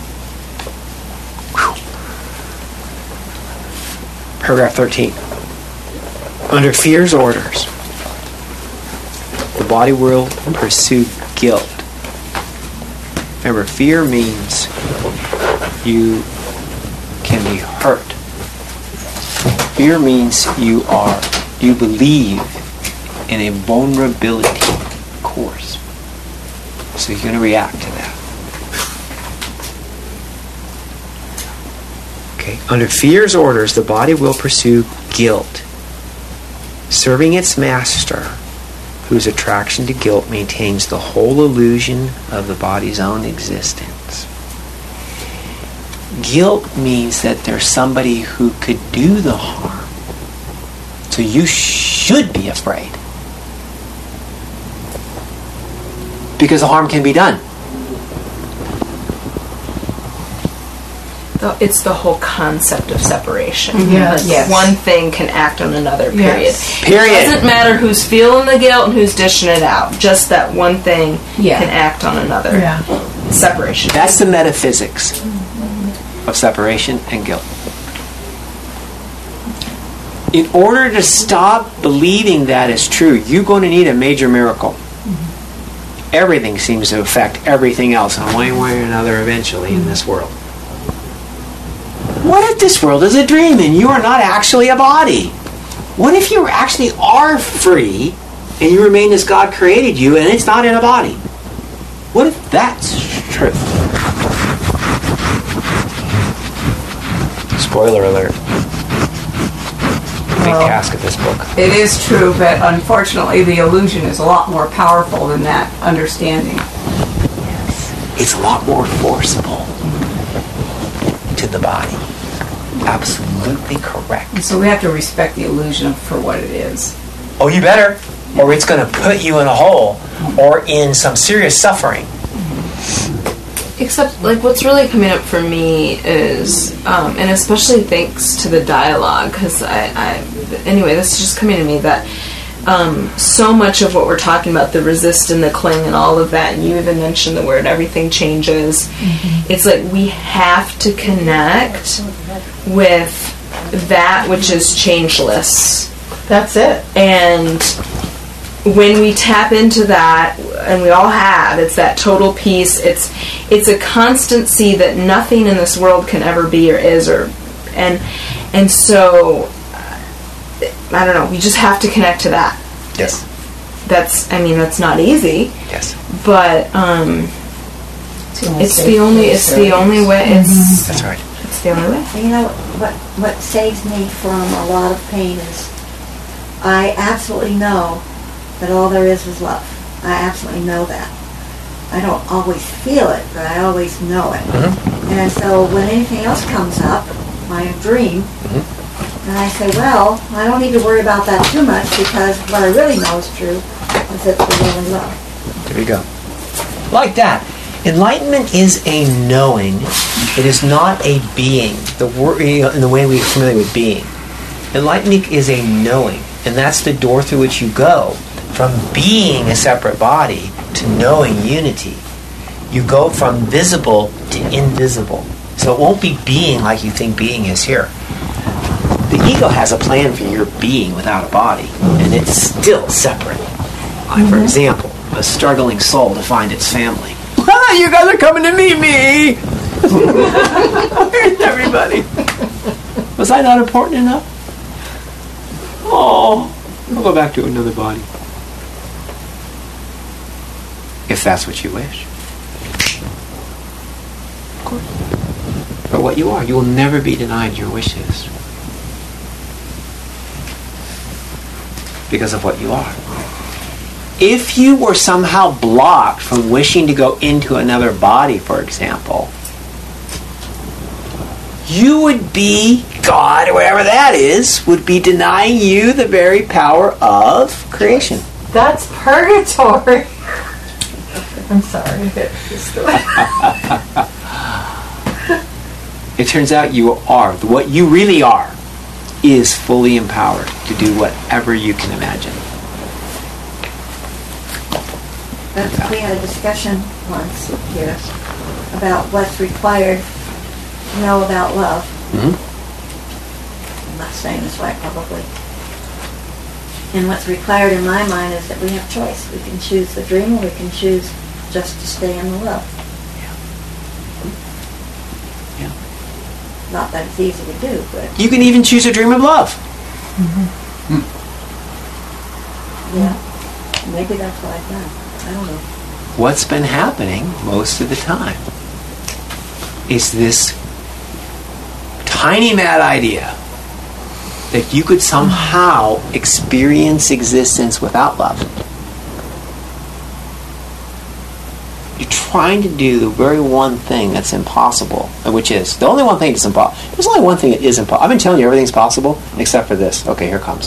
Paragraph 13. Under fear's orders, the body will pursue guilt. Remember, fear means you can be hurt. Fear means you believe in a vulnerability course. So you're going to react to that. Okay. Under fear's orders, the body will pursue guilt, serving its master, whose attraction to guilt maintains the whole illusion of the body's own existence. Guilt means that there's somebody who could do the harm. So you should be afraid. Because the harm can be done. It's the whole concept of separation. Yes. Like one thing can act on another, period. Yes. Period. It doesn't matter who's feeling the guilt and who's dishing it out. Just that one thing can act on another. Yeah. Separation. That's the metaphysics of separation and guilt. In order to stop believing that is true, you're going to need a major miracle. Everything seems to affect everything else in one way or another eventually in this world. What if this world is a dream and you are not actually a body? What if you actually are free and you remain as God created you and it's not in a body? What if that's true? Spoiler alert. Big task of this book. It is true, but unfortunately the illusion is a lot more powerful than that understanding. Yes. It's a lot more forcible to the body. Absolutely correct. So we have to respect the illusion for what it is. Oh, you better, or it's going to put you in a hole or in some serious suffering. Except, like, what's really coming up for me is, and especially thanks to the dialogue, because anyway, this is just coming to me that so much of what we're talking about, the resist and the cling and all of that, and you even mentioned the word everything changes, it's like we have to connect with that which is changeless. That's it. And when we tap into that, and we all have, it's that total peace. It's a constancy that nothing in this world can ever be or is, and so I don't know. We just have to connect to that. Yes. That's not easy. Yes. But it's the only way. That's right. It's the only way. You know what saves me from a lot of pain is I absolutely know that all there is love. I absolutely know that. I don't always feel it, but I always know it. Mm-hmm. And so when anything else comes up, my dream, and I say, well, I don't need to worry about that too much because what I really know is true is that the only love. There you go. Like that. Enlightenment is a knowing. It is not a being. The word, in the way we're familiar with being. Enlightenment is a knowing, and that's the door through which you go from being a separate body to knowing unity. You go from visible to invisible. So it won't be being like you think being is here. The ego has a plan for your being without a body, and it's still separate. Like, for example, a struggling soul to find its family. You guys are coming to meet me! Where's everybody? Was I not important enough? Oh, I'll go back to another body. If that's what you wish. Of course. But what you are, you will never be denied your wishes. Because of what you are. If you were somehow blocked from wishing to go into another body, for example, you would be, God, or whatever that is, would be denying you the very power of creation. That's purgatory. I'm sorry. It turns out you are. What you really are is fully empowered to do whatever you can imagine. We had a discussion once here about what's required to know about love. Mm-hmm. I'm not saying this right, probably. And what's required in my mind is that we have choice. We can choose the dream, or we can choose just to stay in the love. Yeah. Not that it's easy to do, but you can even choose a dream of love. Mm-hmm. Yeah. Maybe that's what I've done. I don't know. What's been happening most of the time is this tiny mad idea that you could somehow experience existence without love. You're trying to do the very one thing that's impossible, which is the only one thing that's impossible. There's only one thing that is impossible. I've been telling you everything's possible except for this. Okay, here comes.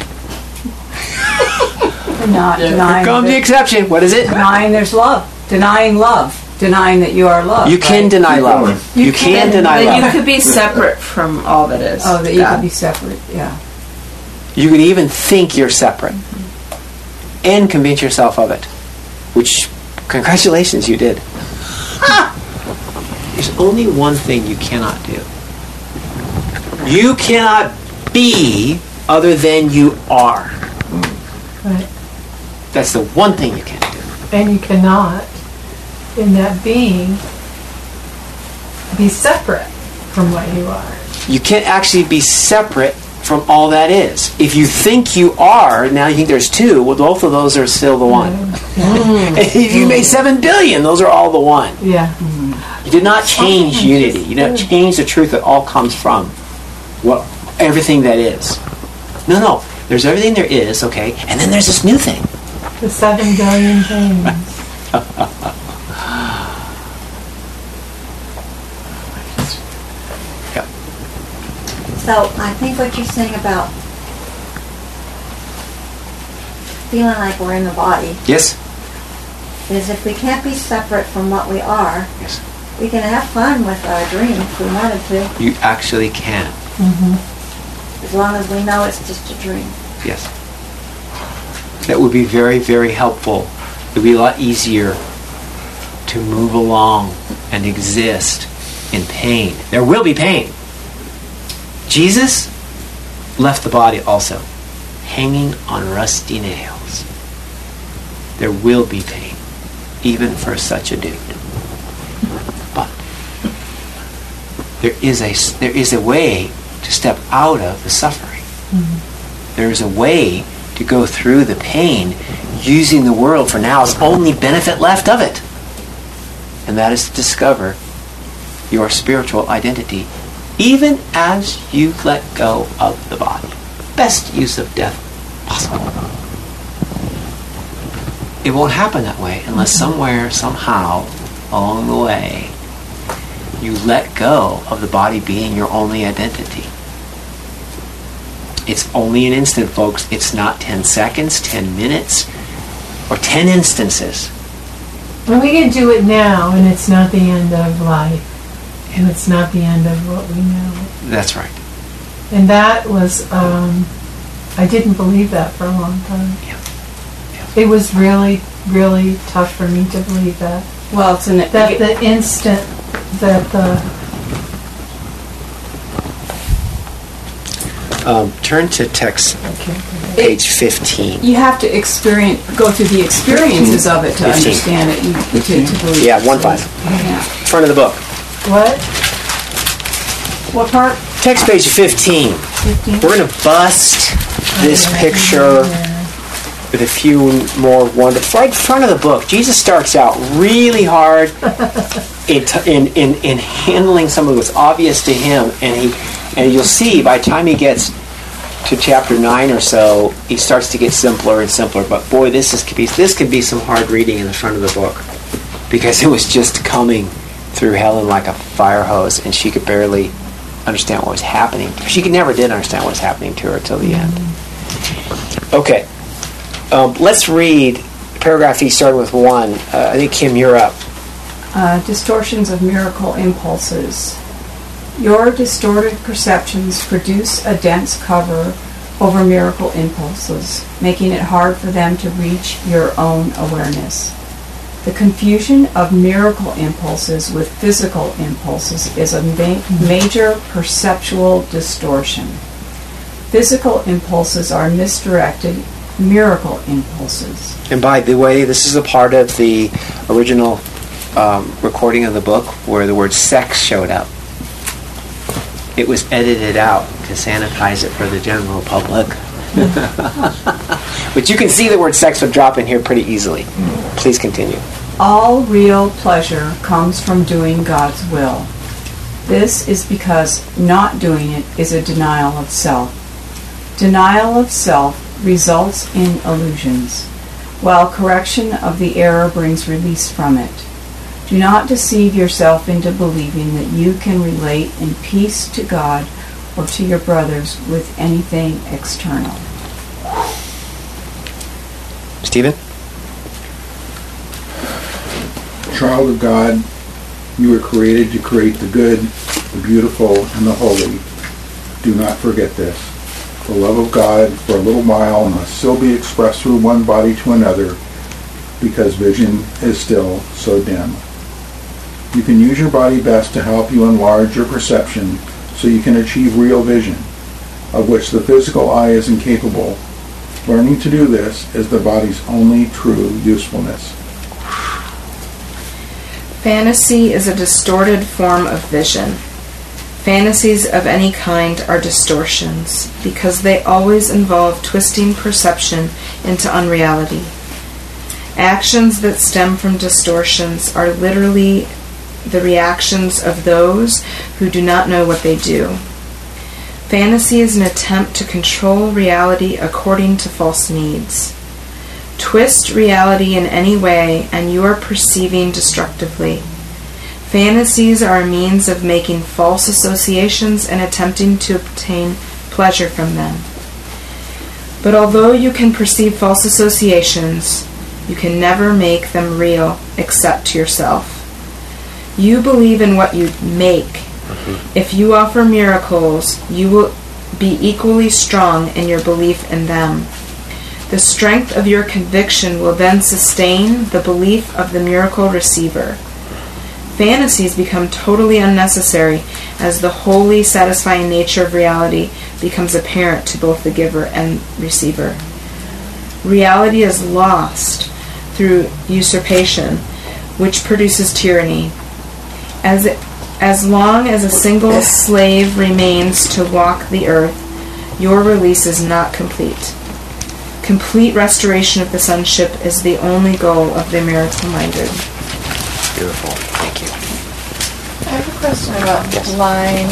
Denying here comes the exception. What is it? Denying there's love. Denying love. Denying that you are love. You can deny love. You can deny love. That you could be separate from all that is. Oh, that you could be separate, yeah. You can even think you're separate and convince yourself of it, which, congratulations, you did. There's only one thing you cannot do. You cannot be other than you are. Right. That's the one thing you can't do. And you cannot, in that being, be separate from what you are. You can't actually be separate from all that is. If you think you are, now you think there's two, well, both of those are still the one. Mm. If you made 7 billion, those are all the one. Yeah. You did not change unity. You did not change the truth that all comes from What everything that is. No. There's everything there is, okay, and then there's this new thing. The 7 billion things. Yeah. So I think what you're saying about feeling like we're in the body. Yes. Is if we can't be separate from what we are. Yes. We can have fun with our dream if we wanted to. You actually can. Mm-hmm. As long as we know it's just a dream. Yes. That would be very, very helpful. It would be a lot easier to move along and exist in pain. There will be pain. Jesus left the body also, hanging on rusty nails. There will be pain, even for such a dude. But there is a way to step out of the suffering. Mm-hmm. There is a way to go through the pain using the world for now's only benefit left of it. And that is to discover your spiritual identity even as you let go of the body. Best use of death possible. It won't happen that way unless somewhere, somehow, along the way, you let go of the body being your only identity. It's only an instant, folks. It's not 10 seconds, 10 minutes, or 10 instances. And we can do it now, and it's not the end of life. And it's not the end of what we know. That's right. And that was, I didn't believe that for a long time. Yeah. It was really, really tough for me to believe that. Well, it's that the instant that the... Turn to text page 15. You have to go through the experiences of it to 15. understand it. To believe. Yeah, 1-5. Yeah. Front of the book. What part? Text page 15. 15. We're going to bust this picture with a few more wonderful. Right in front of the book, Jesus starts out really hard in handling some of what's obvious to him, and you'll see by the time he gets to chapter 9 or so, he starts to get simpler and simpler. But boy, this could be some hard reading in the front of the book, because it was just coming through Helen like a fire hose, and she could barely understand what was happening. She never did understand what was happening to her till the end. Okay, let's read paragraph E, starting with 1. I think, Kim, you're up. Distortions of miracle impulses. Your distorted perceptions produce a dense cover over miracle impulses, making it hard for them to reach your own awareness. The confusion of miracle impulses with physical impulses is a major perceptual distortion. Physical impulses are misdirected miracle impulses. And by the way, this is a part of the original recording of the book where the word sex showed up. It was edited out to sanitize it for the general public. But you can see the word sex would drop in here pretty easily. Please continue. All real pleasure comes from doing God's will. This is because not doing it is a denial of self. Denial of self results in illusions, while correction of the error brings release from it. Do not deceive yourself into believing that you can relate in peace to God or to your brothers with anything external. Stephen? Child of God, you were created to create the good, the beautiful, and the holy. Do not forget this. The love of God for a little while must still be expressed through one body to another, because vision is still so dim. You can use your body best to help you enlarge your perception so you can achieve real vision, of which the physical eye is incapable. Learning to do this is the body's only true usefulness. Fantasy is a distorted form of vision. Fantasies of any kind are distortions because they always involve twisting perception into unreality. Actions that stem from distortions are literally the reactions of those who do not know what they do. Fantasy is an attempt to control reality according to false needs. Twist reality in any way, and you are perceiving destructively. Fantasies are a means of making false associations and attempting to obtain pleasure from them. But although you can perceive false associations, you can never make them real except to yourself. You believe in what you make. If you offer miracles, you will be equally strong in your belief in them. The strength of your conviction will then sustain the belief of the miracle receiver. Fantasies become totally unnecessary as the wholly satisfying nature of reality becomes apparent to both the giver and receiver. Reality is lost through usurpation, which produces tyranny. As long as a single slave remains to walk the earth, your release is not complete. Complete restoration of the sonship is the only goal of the miracle-minded. Beautiful. Thank you. I have a question about line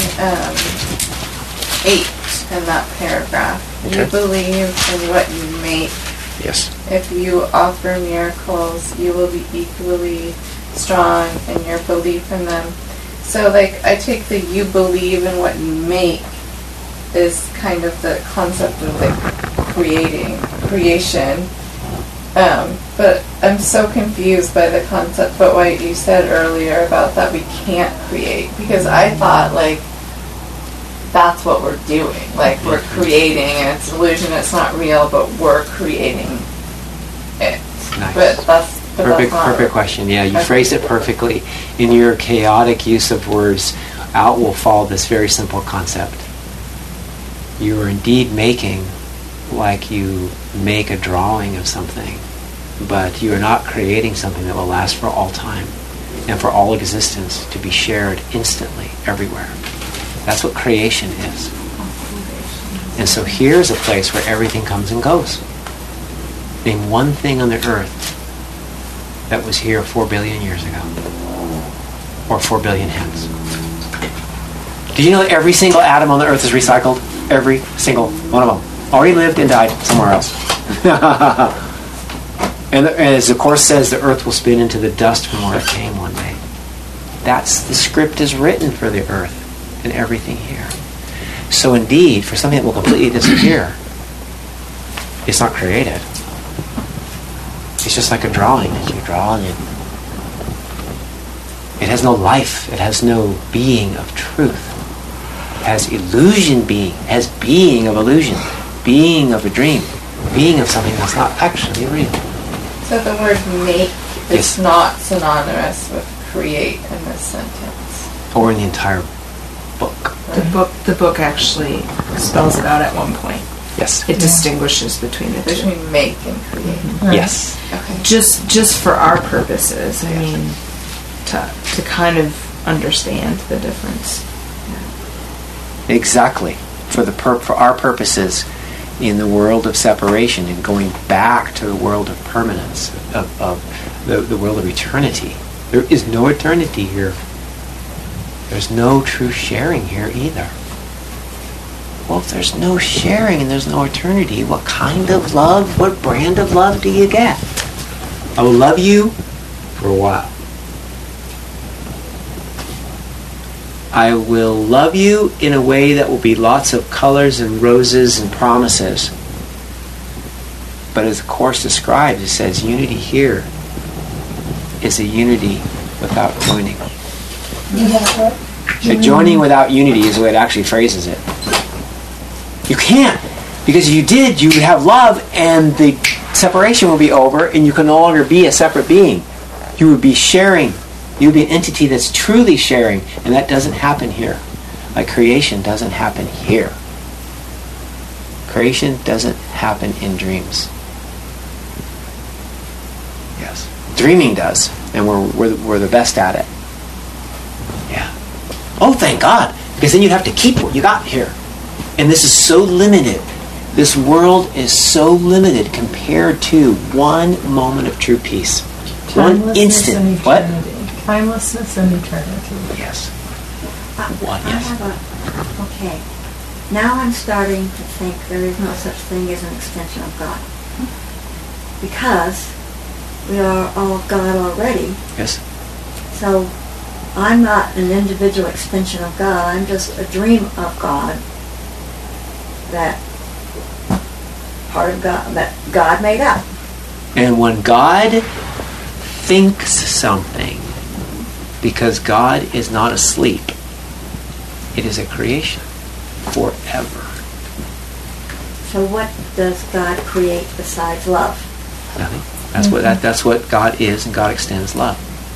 8 in that paragraph. Okay. You believe in what you make. Yes. If you offer miracles, you will be equally strong in your belief in them. So, I take the you believe in what you make is kind of the concept of, creation. But I'm so confused by the concept, but what you said earlier about that we can't create. Because I thought, that's what we're doing. We're creating, and it's illusion, it's not real, but we're creating it. Nice. But that's perfect question. Yeah, you phrased it perfectly. In your chaotic use of words, out will fall this very simple concept. You are indeed making like you make a drawing of something, but you are not creating something that will last for all time and for all existence to be shared instantly everywhere. That's what creation is. And so here's a place where everything comes and goes. Name one thing on the earth that was here 4 billion years ago, or 4 billion hence. Did you know that every single atom on the earth is recycled? Every single one of them. Already lived and died somewhere else. and as the Course says, the earth will spin into the dust from where it came one day. That's the script is written for the earth and everything here. So indeed, for something that will completely disappear, it's not created. It's just like a drawing that you draw, and it has no life. It has no being of truth. It has illusion being. It has being of illusion. Being of a dream. Being of something that's not actually real. So the word make is not synonymous with create in this sentence. Or in the entire book. The book actually spells it out at one point. Yes. It distinguishes between the two. Between make and create. Mm-hmm. Right. Yes. Okay. Just for our purposes, I mean, to kind of understand the difference. Yeah. Exactly. For our purposes, in the world of separation and going back to the world of permanence, of the world of eternity. There is no eternity here. There's no true sharing here either. Well, if there's no sharing and there's no eternity, what kind of love, what brand of love do you get? I will love you for a while. I will love you in a way that will be lots of colors and roses and promises. But as the Course describes, it says unity here is a unity without joining. So joining without unity is the way it actually phrases it. You can't, because if you did, you would have love and the separation will be over and you can no longer be a separate being. You would be sharing. You would be an entity that's truly sharing, and that doesn't happen here. Like creation doesn't happen here. Creation doesn't happen in dreams. Yes. Dreaming does, and we're the best at it. Yeah. Oh, thank God, because then you'd have to keep what you got here. And this is so limited. This world is so limited compared to one moment of true peace. One instant. What? Timelessness and eternity. Yes. Okay. now I'm starting to think there is no such thing as an extension of God. Because we are all God already. Yes. So I'm not an individual extension of God. I'm just a dream of God. That part of God that God made up. And when God thinks something, because God is not asleep, it is a creation forever. So what does God create besides love? Nothing. That's what God is, and God extends love.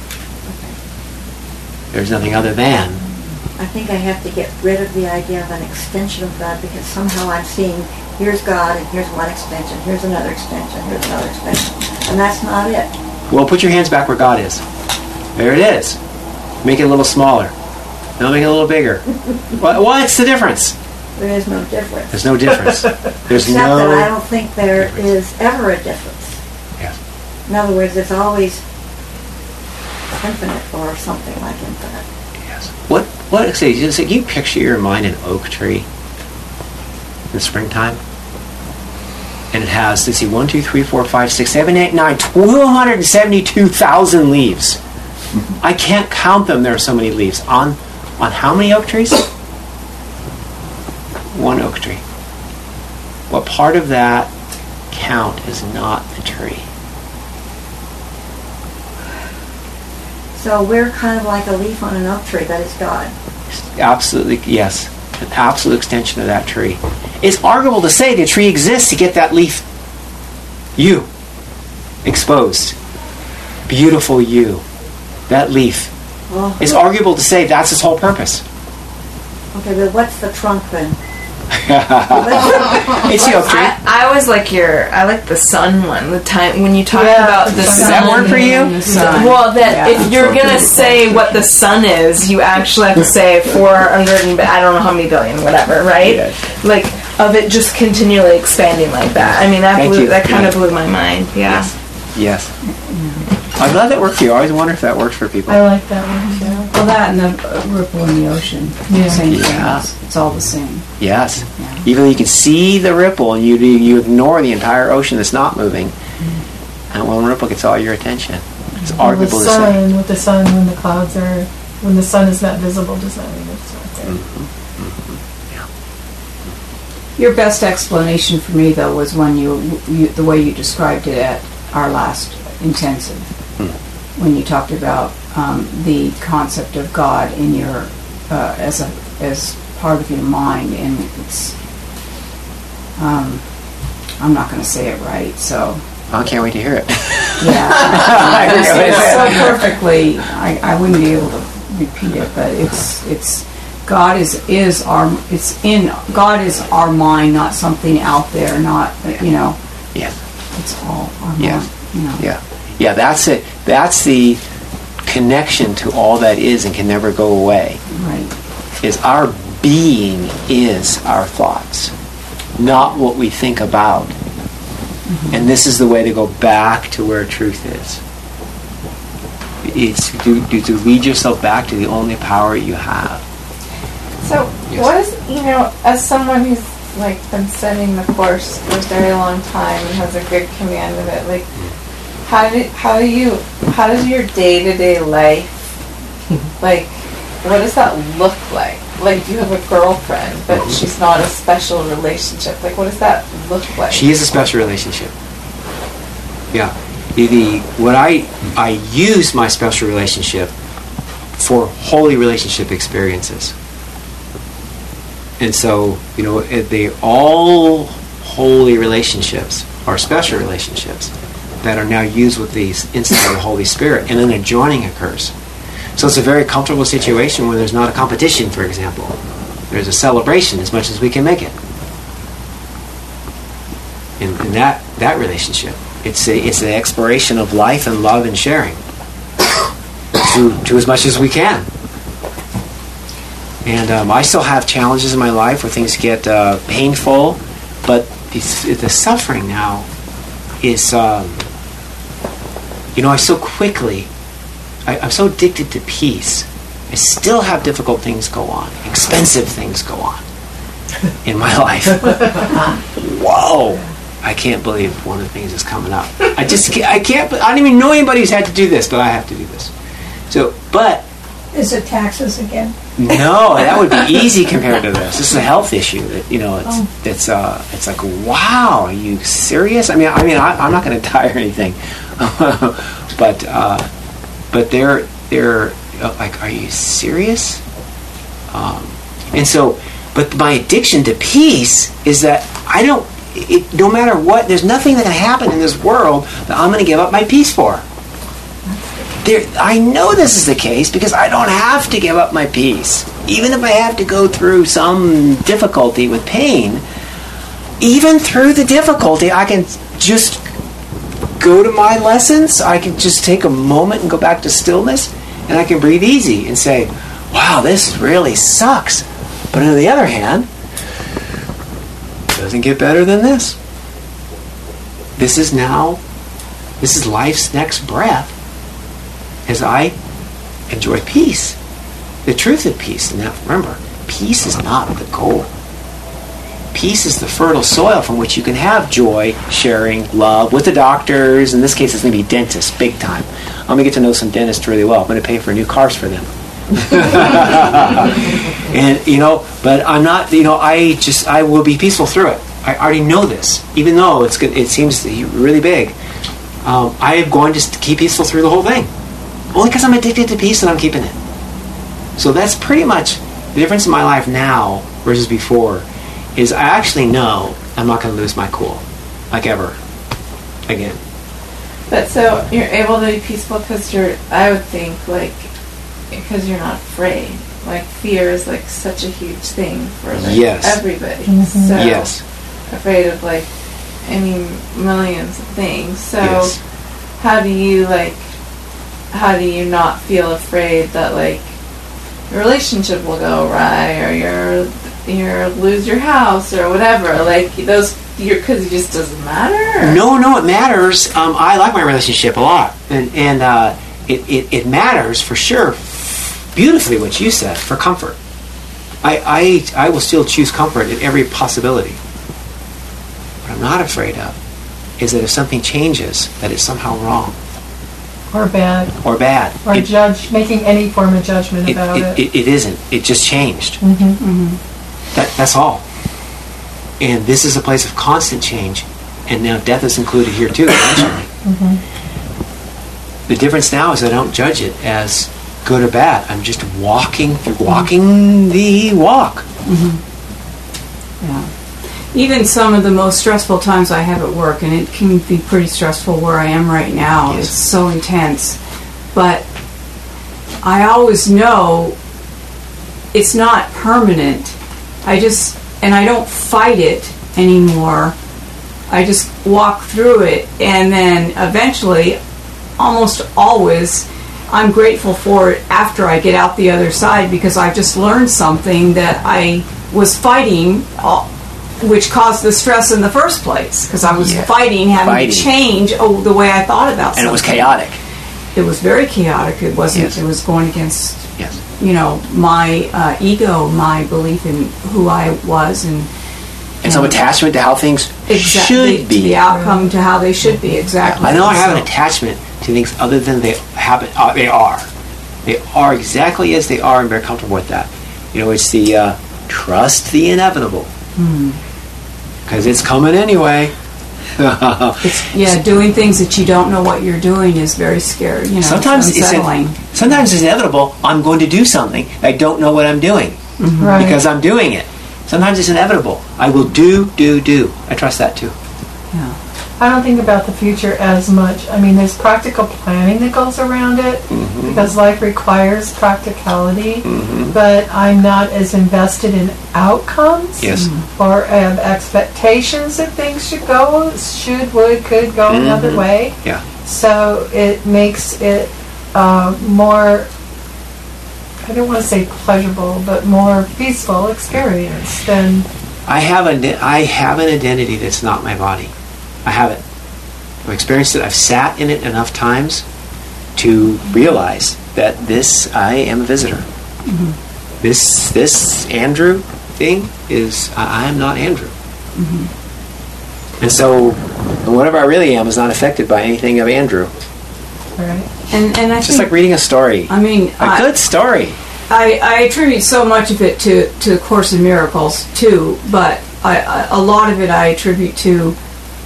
There's nothing other than. I think I have to get rid of the idea of an extension of God, because somehow I'm seeing here's God and here's one extension, here's another extension, here's another extension, and that's not it. Well, put your hands back where God is. There it is. Make it a little smaller. Now make it a little bigger. What's the difference? There is no difference. There's no difference. There's Except no that I don't think there difference. is ever a difference. Yes. In other words, it's always infinite or something like infinite. Yes. What? Say, can you picture your mind an oak tree in the springtime? And it has, let's see, 1, 2, 3, 4, 5, 6, 7, 8, 9, 272,000 leaves. I can't count them. There are so many leaves. On how many oak trees? One oak tree. What part of that count is not the tree? So we're kind of like a leaf on an oak tree that is God. Absolutely, yes. An absolute extension of that tree. It's arguable to say the tree exists to get that leaf, you, exposed. Beautiful you. That leaf. Well, It's arguable to say that's its whole purpose. okay, but what's the trunk then? It's the oak tree. I always like I like the sun one. The time when you talk about the sun. Does that work for you? Well, if you're gonna say what the sun is, you actually have to say 400 I don't know how many billion, whatever, right? Yes. Like of it just continually expanding like that. I mean, that kind of blew my mind. Yeah. Yes. I'm glad that worked for you. I always wonder if that works for people. I like that one too. Well, that and the ripple in the ocean. Yeah. Same Yeah. thing. It's all the same. Yes. Yeah. Even though you can see the ripple and you ignore the entire ocean that's not moving, and one ripple gets all your attention. It's arguable to say. With the sun, when the clouds are, when the sun is not visible, does that mean it's not there? Your best explanation for me, though, was when the way you described it at our last intensive, when you talked about the concept of God in your as part of your mind, and it's I'm not going to say it right, so I can't wait to hear it. yeah, it's so perfectly. I wouldn't be able to repeat it, but it's God is our mind, not something out there, not Yeah. It's all our Yeah. mind. Yeah, that's it. That's the connection to all that is and can never go away. Right. Is our being is our thoughts, not what we think about. Mm-hmm. And this is the way to go back to where truth is. It's to lead yourself back to the only power you have. So, what is, as someone who's been studying the Course for a very long time and has a good command of it, how does your day-to-day life, what does that look like? You have a girlfriend, but she's not a special relationship. What does that look like? She is a special relationship. Yeah. What I use my special relationship for holy relationship experiences. And so, all holy relationships are special relationships that are now used with these instances of the Holy Spirit, and then a joining occurs. So it's a very comfortable situation where there's not a competition, for example. There's a celebration as much as we can make it. In that relationship, it's the exploration of life and love and sharing to as much as we can. And I still have challenges in my life where things get painful, but the suffering now is, I so quickly, I'm so addicted to peace. I still have difficult things go on, expensive things go on. in my life. Whoa! I can't believe one of the things is coming up. I don't even know anybody who's had to do this, but I have to do this. So, but is it taxes again? No, that would be easy compared to this. This is a health issue. That it's like, wow, are you serious? I mean, I'm not going to die or anything, but they're like, are you serious? And so, but my addiction to peace is that no matter what, there's nothing that can happen in this world that I'm going to give up my peace for. I know this is the case because I don't have to give up my peace. Even if I have to go through some difficulty with pain, even through the difficulty, I can just go to my lessons. I can just take a moment and go back to stillness, and I can breathe easy and say, wow, this really sucks. But on the other hand, it doesn't get better than this. This is life's next breath as I enjoy peace. The truth of peace. And now remember, peace is not the goal. Peace is the fertile soil from which you can have joy, sharing, love with the doctors. In this case, it's going to be dentists, big time. I'm going to get to know some dentists really well. I'm going to pay for new cars for them. And but I'm not. I will be peaceful through it. I already know this, even though it seems really big. I am going to keep peaceful through the whole thing, only because I'm addicted to peace and I'm keeping it. So that's pretty much the difference in my life now versus before. Is I actually know I'm not going to lose my cool, like ever, again. But so you're able to be peaceful because I would think, because you're not afraid. Like, fear is such a huge thing for everybody. Mm-hmm. So afraid of millions of things. So how do you not feel afraid that your relationship will go awry, or you're lose your house or whatever? Because it just doesn't matter. No, it matters. I like my relationship a lot, and it matters for sure. Beautifully, what you said, for comfort. I will still choose comfort in every possibility. What I'm not afraid of is that if something changes, that it's somehow wrong. Or bad. Or making any form of judgment about it. It isn't. It just changed. Mm-hmm. Mm-hmm. That's all. And this is a place of constant change. And now death is included here too, eventually. Mm-hmm. The difference now is I don't judge it as good or bad. I'm just walking the walk. Mm-hmm. Yeah. Even some of the most stressful times I have at work, and it can be pretty stressful where I am right now. Yes. It's so intense. But I always know it's not permanent. I don't fight it anymore. I just walk through it, and then eventually, almost always, I'm grateful for it after I get out the other side, because I've just learned something that I was fighting, which caused the stress in the first place, because I was having to change the way I thought about something. And it was chaotic. It was very chaotic. It wasn't. Yes. It was going against, my ego, my belief in who I was, and some attachment to how things should be. The outcome to how they should be, exactly. I know I have an attachment to things other than they happen. They are. They are exactly as they are, and very comfortable with that. It's the trust the inevitable. Because it's coming anyway. Doing things that you don't know what you're doing is very scary. Sometimes unsettling. Sometimes it's inevitable. I'm going to do something. I don't know what I'm doing. Mm-hmm. Right. Because I'm doing it. Sometimes it's inevitable. I will do. I trust that too. Yeah. I don't think about the future as much. I mean, there's practical planning that goes around it, mm-hmm. because life requires practicality, mm-hmm. but I'm not as invested in outcomes or expectations that things could go mm-hmm. another way. Yeah. So it makes it more, I don't want to say pleasurable, but more peaceful experience than... I have an identity that's not my body. I have it. I've experienced it. I've sat in it enough times to realize that I am a visitor. Mm-hmm. This Andrew thing is I am not Andrew. And so whatever I really am is not affected by anything of Andrew. Right. And I it's just like reading a story. I mean, a good story. I attribute so much of it to A Course in Miracles too, but a lot of it I attribute to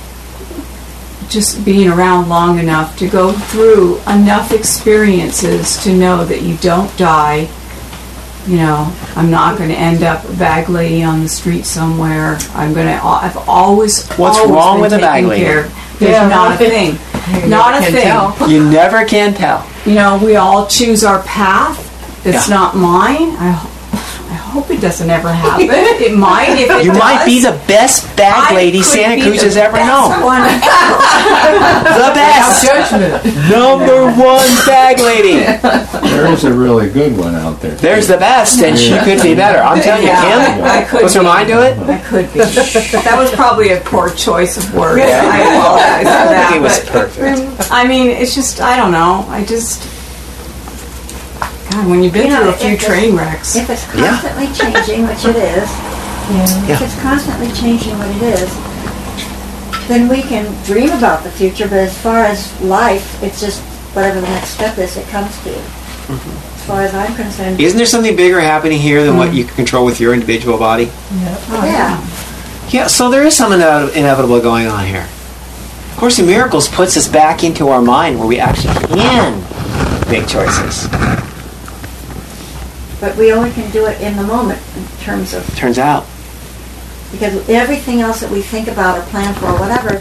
just being around long enough to go through enough experiences to know that you don't die. You know, I'm not going to end up a bag lady on the street somewhere. I've always What's wrong with a bag lady? There's not a thing. Not a thing. You never can tell. You know, we all choose our path. It's not mine. I hope it doesn't ever happen. It might if it You does. might be the best bag lady Santa Cruz has ever known. The best. Judgment. Number one bag lady. There is a really good one out there. There's the best, and she could be better. I'm telling you, Kim. I could What's her mind do it? I could be. That was probably a poor choice of words. I apologize for that. It was perfect. I mean, it's just, I don't know. God, when you've been through a few train wrecks. If it's constantly changing, which it is, if it's constantly changing what it is, then we can dream about the future, but as far as life, it's just whatever the next step is, it comes to you. As far as I'm concerned. Isn't there something bigger happening here than what you can control with your individual body? Yeah, so there is something inevitable going on here. Of Course in Miracles puts us back into our mind where we actually can make choices. But we only can do it in the moment in terms of... Turns out. Because everything else that we think about or plan for or whatever,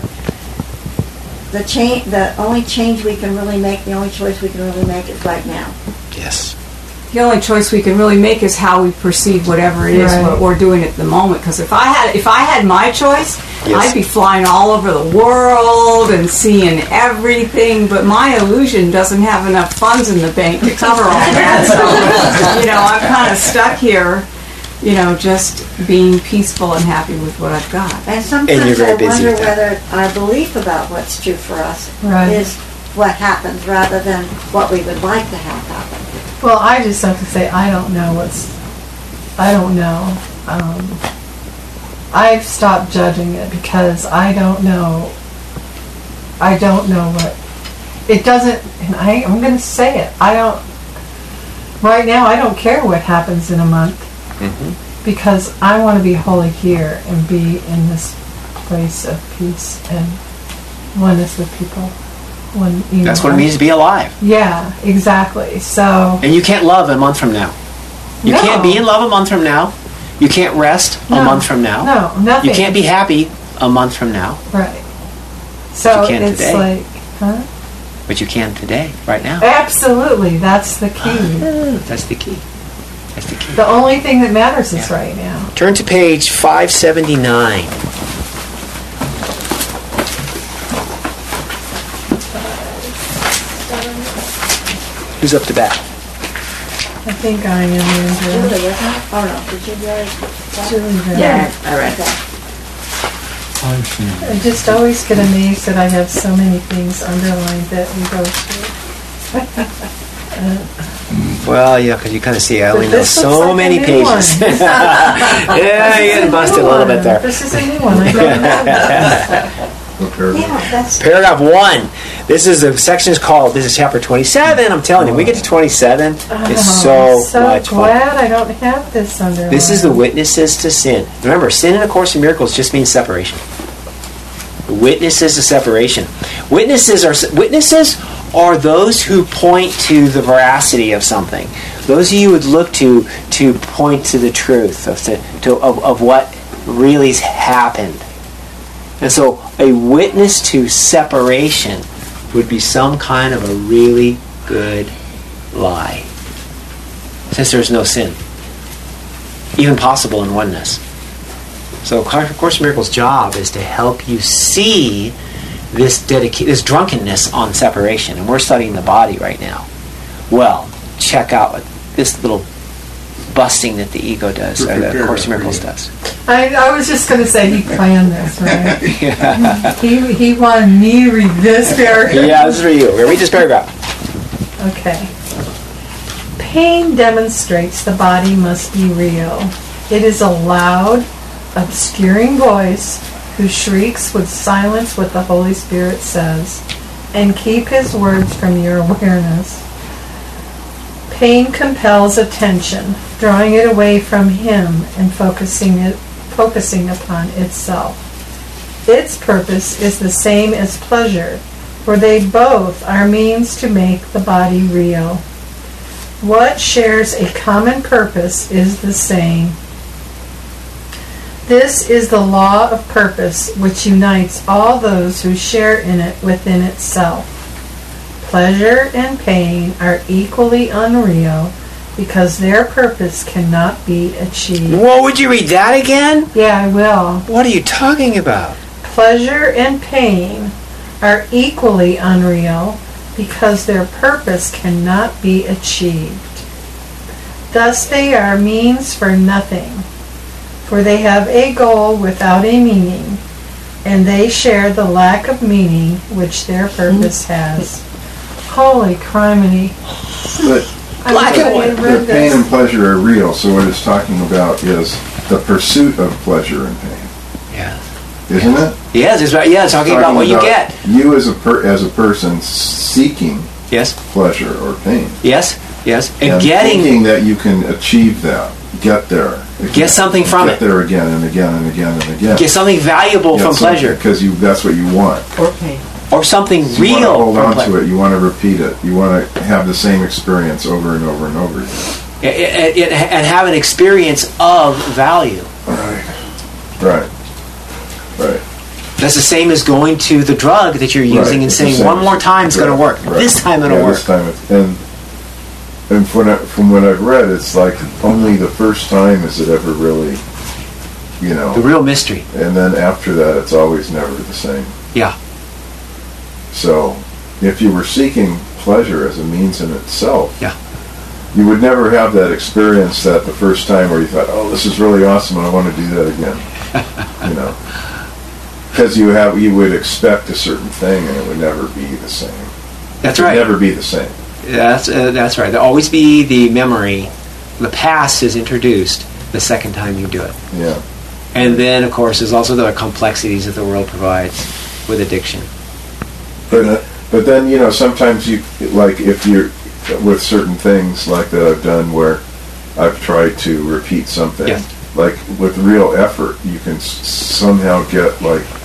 the only change we can really make, the only choice we can really make is right now. Yes. The only choice we can really make is how we perceive whatever it is what we're doing at the moment. Because if I had my choice, I'd be flying all over the world and seeing everything. But my illusion doesn't have enough funds in the bank to cover all that. So, you know, I'm kind of stuck here. You know, just being peaceful and happy with what I've got. And sometimes I wonder whether our belief about what's true for us is what happens rather than what we would like to have happen. Well, I just have to say I don't know. I've stopped judging it because I don't know what it doesn't, and I'm going to say it. Right now I don't care what happens in a month because I want to be wholly here and be in this place of peace and oneness with people. That's what it means to be alive. Yeah, exactly. So. And you can't love a month from now. You can't be in love a month from now. You can't rest a month from now. No, nothing. You can't be happy a month from now. Right. So you can it's today. like, But you can today, right now. Absolutely, that's the key. That's the key. That's the key. The only thing that matters is right now. Turn to page 579. Who's up to bat? I think I am, Andrew. Julie, isn't it? Oh, no. Did you guys... Julie, Yeah, all right. I just always get amazed that I have so many things underlined that we go through. Well, yeah, because you kind of see I only know This looks so like many a new pages. one. Yeah, you're getting busted a little bit there. This is a new one. I don't know. Yeah, that's... Paragraph 1. This is called, this is chapter 27. I'm telling you, we get to 27. It's so much fun. Glad I don't have this underlined. This is the witnesses to sin. Remember, sin in A Course in Miracles just means separation. Witnesses to separation. Witnesses are those who point to the veracity of something. Those you would look to point to the truth of what really happened. And so a witness to separation would be some kind of a really good lie. Since there's no sin. Even possible in oneness. So Course in Miracles' job is to help you see this drunkenness on separation. And we're studying the body right now. Well, check out this little busting that the ego does, or that Course in Miracles does. I was just going to say he planned this, right? Yeah. He wanted me to read this paragraph. Yeah, this is for you. We're going to read this paragraph. Okay. Pain demonstrates the body must be real. It is a loud, obscuring voice who shrieks with silence what the Holy Spirit says, and keep His words from your awareness. Pain compels attention, drawing it away from Him and focusing upon itself. Its purpose is the same as pleasure, for they both are means to make the body real. What shares a common purpose is the same. This is the law of purpose which unites all those who share in it within itself. Pleasure and pain are equally unreal because their purpose cannot be achieved. Whoa, would you read that again? Yeah, I will. What are you talking about? Pleasure and pain are equally unreal because their purpose cannot be achieved. Thus they are means for nothing, for they have a goal without a meaning, and they share the lack of meaning which their purpose has. Holy criminy. But the pain and pleasure are real, so what it's talking about is the pursuit of pleasure and pain. Yeah. Isn't it? Yes, it's right. Yeah, it's talking about what you get. You as a person seeking pleasure or pain. Yes, yes. And thinking that you can achieve that, get there. Get something from it. Get there again and again and again and again. Get something valuable from pleasure. Because that's what you want. Or pain. Or something real. You want to hold on to it. You want to repeat it. You want to have the same experience over and over and over again. And have an experience of value. Right. That's the same as going to the drug that you're using and saying, one more time it's going to work. This time it'll work. This time and from what I've read, it's like only the first time is it ever really, the real mystery. And then after that, it's always never the same. Yeah. So, if you were seeking pleasure as a means in itself, you would never have that experience that the first time where you thought, "Oh, this is really awesome, and I want to do that again." Because you would expect a certain thing, and it would never be the same. That's right. It would never be the same. That's right. There'll always be the memory. The past is introduced the second time you do it. Yeah. And then, of course, there's also the complexities that the world provides with addiction. But then, sometimes you, like if you're with certain things like that I've done where I've tried to repeat something, like with real effort, you can somehow get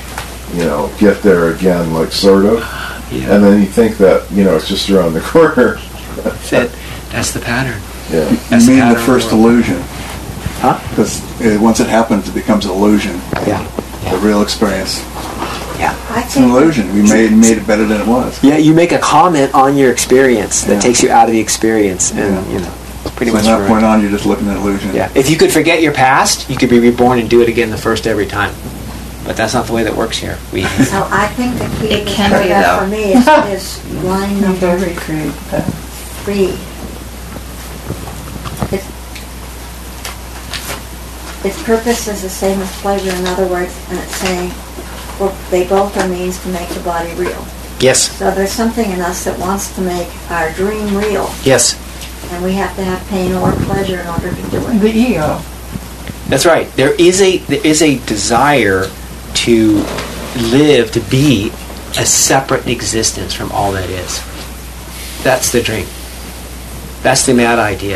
get there again, like sort of. Yeah. And then you think that, it's just around the corner. That's the pattern. Yeah. You mean the first illusion. Huh? Because once it happens, it becomes an illusion. Yeah. The real experience. Yeah. It's an illusion. We made it better than it was. Yeah, you make a comment on your experience that takes you out of the experience. And, it's pretty much from that point on, you're just looking at illusion. Yeah. If you could forget your past, you could be reborn and do it again the first every time. But that's not the way that works here. So I think the key it can be, for me is line number 3. Its purpose is the same as pleasure. In other words, and it's saying, they both are means to make the body real. Yes. So there's something in us that wants to make our dream real. Yes. And we have to have pain or pleasure in order to do it. The ego. That's right. There is a desire to live, to be a separate existence from all that is. That's the dream. That's the mad idea.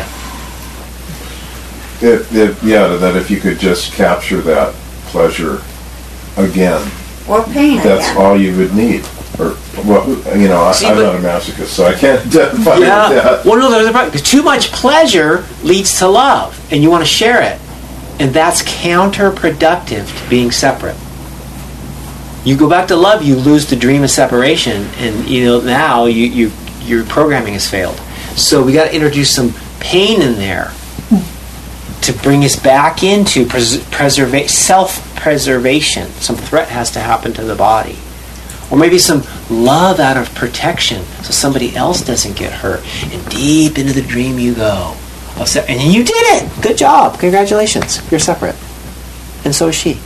That if you could just capture that pleasure again, or pain that's again. all you would need. Or I'm not a masochist, so I can't identify with that. Well, no, there's a problem. Because too much pleasure leads to love, and you want to share it, and that's counterproductive to being separate. You go back to love, you lose the dream of separation, and now your programming has failed. So we got to introduce some pain in there to bring us back into self-preservation. Some threat has to happen to the body. Or maybe some love out of protection so somebody else doesn't get hurt. And deep into the dream you go. And you did it! Good job. Congratulations. You're separate. And so is she.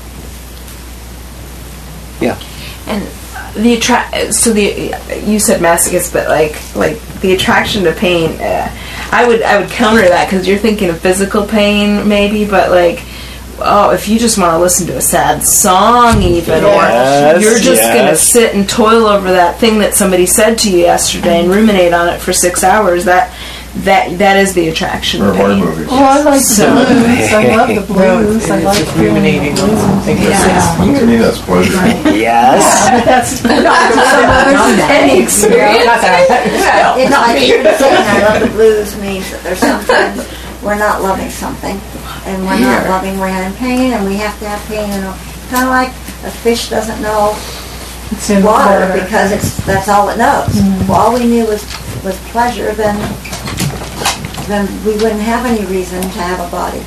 Yeah. And you said masochist, but like the attraction to pain, I would counter that because you're thinking of physical pain maybe, but like if you just want to listen to a sad song even, Yes, or you're just yes. going to sit and toil over that thing that somebody said to you yesterday and ruminate on it for 6 hours, that is the attraction. Or horror movies. Oh, I like the blues. I love the blues. I like ruminating on something. To me, that's pleasure. Yes. But that's Any experience? I shouldn't say I love the blues means that there's sometimes we're not loving something, and we're not loving, we're in pain, and we have to have pain. Kind of like a fish doesn't know it's in water because that's all it knows. Mm-hmm. If all we knew was pleasure, then we wouldn't have any reason to have a body.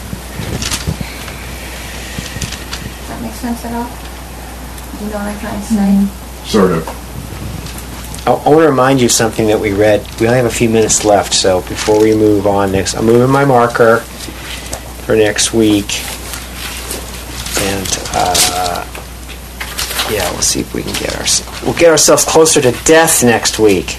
Does that make sense at all? Do you know what I'm trying to say? Mm-hmm. Sort of. I want to remind you of something that we read. We only have a few minutes left, so before we move on next, I'm moving my marker for next week. And we'll see if we can get ourselves closer to death next week.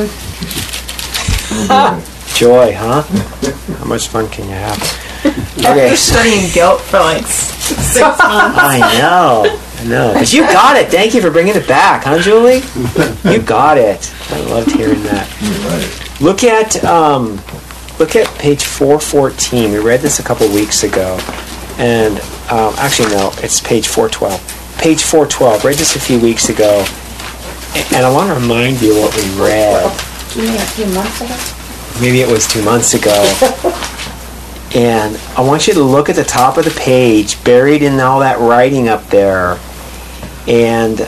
Joy, huh? How much fun can you have? Okay. Studying guilt for like 6 months. I know. But you got it. Thank you for bringing it back, huh, Julie? You got it. I loved hearing that. Right. Look at page 414. We read this a couple weeks ago, and actually no, it's page 412. Page 412. Read this a few weeks ago, and I want to remind you what we read. You mean a few months ago? Maybe it was 2 months ago. And I want you to look at the top of the page, buried in all that writing up there, and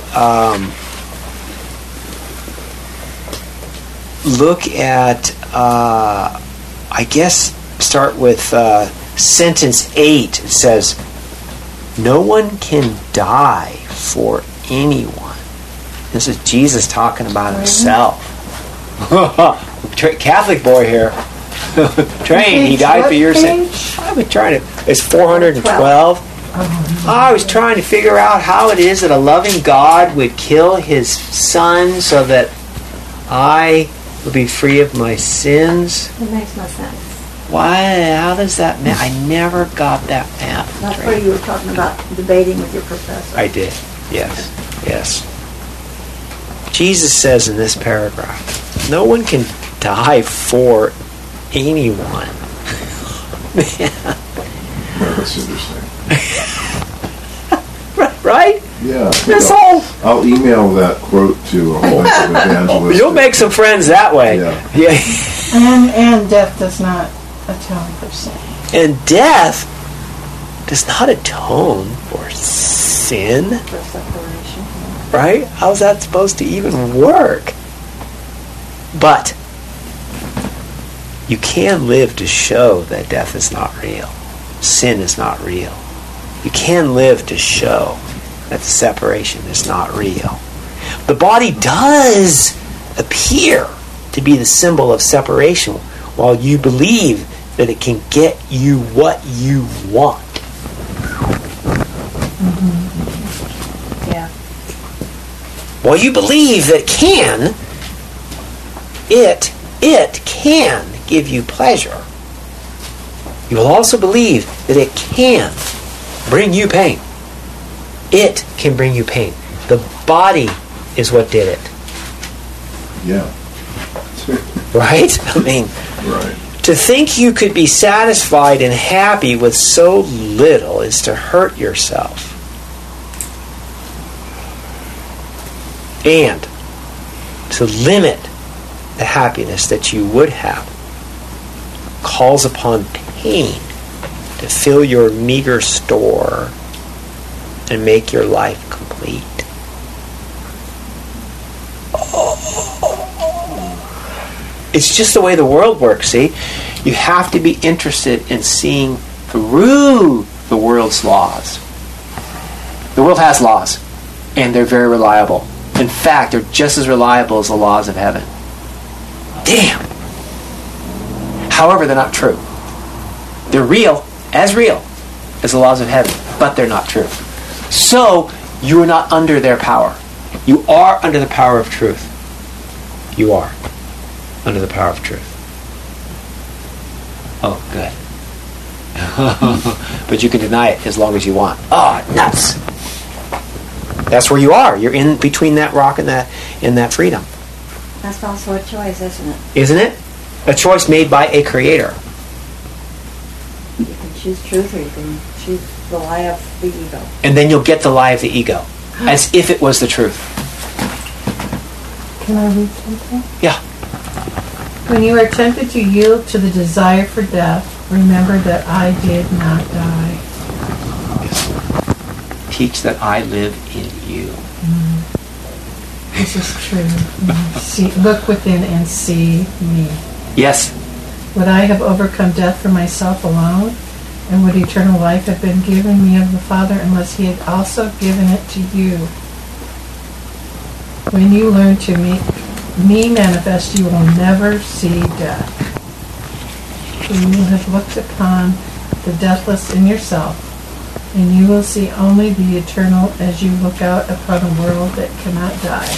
look at, I guess, start with sentence 8. It says, "No one can die for anyone." This is Jesus talking about himself. Catholic boy here. Trained. He died for your sins. I was trying to. It's 412. I was trying to figure out how it is that a loving God would kill His Son so that I would be free of my sins. It makes no sense. Why? How does that math? I never got that math. That's what you were talking about, debating with your professor. I did. Yes. Jesus says in this paragraph, no one can die for anyone. Man. Well, that's interesting. Right? Yeah. I'll email that quote to a whole bunch of evangelists. You'll make some friends that way. Yeah. And death does not atone for sin. And death does not atone for sin. For separation. Right? How's that supposed to even work? But you can live to show that death is not real. Sin is not real. You can live to show that the separation is not real. The body does appear to be the symbol of separation while you believe that it can get you what you want. Mm-hmm. Yeah. While you believe that it can give you pleasure, you will also believe that it can bring you pain. It can bring you pain. The body is what did it. Yeah. Right? I mean, right. To think you could be satisfied and happy with so little is to hurt yourself. And to limit the happiness that you would have calls upon pain to fill your meager store and make your life complete. It's just the way the world works, see? You have to be interested in seeing through the world's laws. The world has laws, and they're very reliable. In fact, they're just as reliable as the laws of heaven. Damn! However, they're not true. They're real as the laws of heaven, but they're not true. So, you are not under their power. You are under the power of truth. You are under the power of truth. Oh, good. But you can deny it as long as you want. Oh, nuts! That's where you are. You're in between that rock and that freedom. That's also a choice, isn't it? Isn't it? A choice made by a creator. You can choose truth, or you can choose the lie of the ego. And then you'll get the lie of the ego, as if it was the truth. Can I read something? Yeah. When you are tempted to yield to the desire for death, remember that I did not die. Teach that I live in you. This is true. See, look within and see me. Yes. Would I have overcome death for myself alone? And would eternal life have been given me of the Father unless he had also given it to you? When you learn to make me manifest, you will never see death. For you will have looked upon the deathless in yourself, and you will see only the eternal as you look out upon a world that cannot die.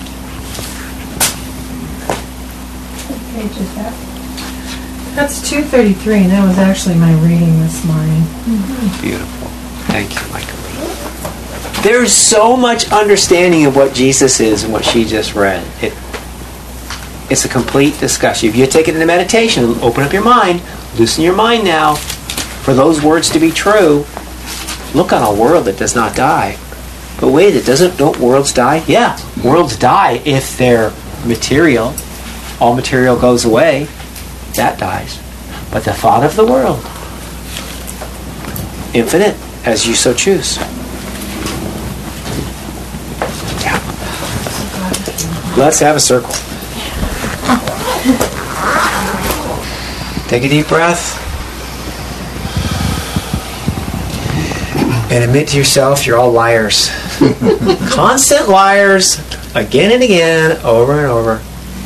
What page is that? That's 233, and that was actually my reading this morning. Beautiful. Thank you, Michael. There's so much understanding of what Jesus is and what she just read. It's a complete discussion. If you take it into meditation, open up your mind, loosen your mind now for those words to be true. Look on a world that does not die. But wait, don't worlds die? Yeah, worlds die if they're material. All material goes away. That dies. But the thought of the world, infinite, as you so choose. Yeah. Let's have a circle. Take a deep breath. And admit to yourself you're all liars. Constant liars, again and again, over and over.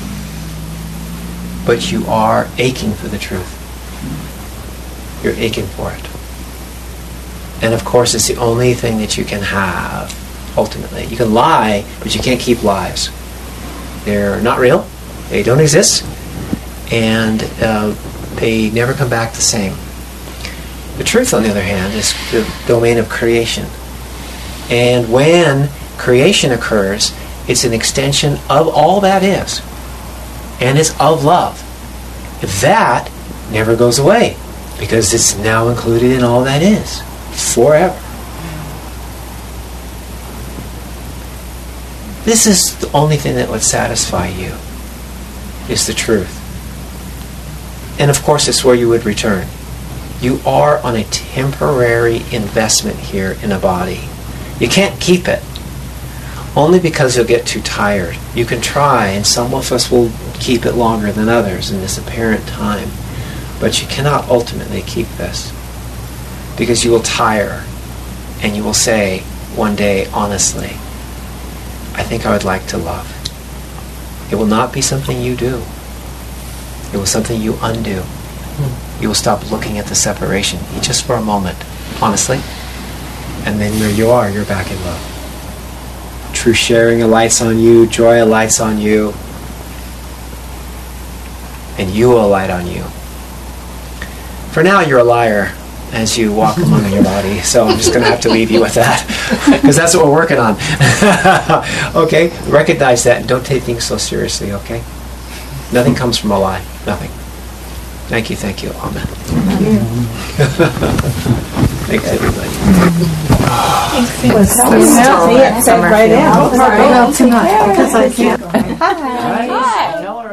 But you are aching for the truth. You're aching for it. And of course, it's the only thing that you can have, ultimately. You can lie, but you can't keep lies. They're not real. They don't exist. And they never come back the same. The truth, on the other hand, is the domain of creation. And when creation occurs, it's an extension of all that is. And it's of love. That never goes away because it's now included in all that is forever. This is the only thing that would satisfy you, is the truth. And of course, it's where you would return. You are on a temporary investment here in a body. You can't keep it. Only because you'll get too tired. You can try, and some of us will keep it longer than others in this apparent time. But you cannot ultimately keep this. Because you will tire, and you will say one day, honestly, I think I would like to love. It will not be something you do. It will something you undo. You will stop looking at the separation, just for a moment, honestly. And then where you are, you're back in love. True sharing alights on you, joy alights on you, and you will alight on you. For now, you're a liar as you walk among your body, so I'm just going to have to leave you with that, because that's what we're working on. Okay? Recognize that and don't take things so seriously, okay? Nothing comes from a lie. Nothing. Thank you. Amen. Thanks, everybody. Right in. Tonight, because I can't. Hi.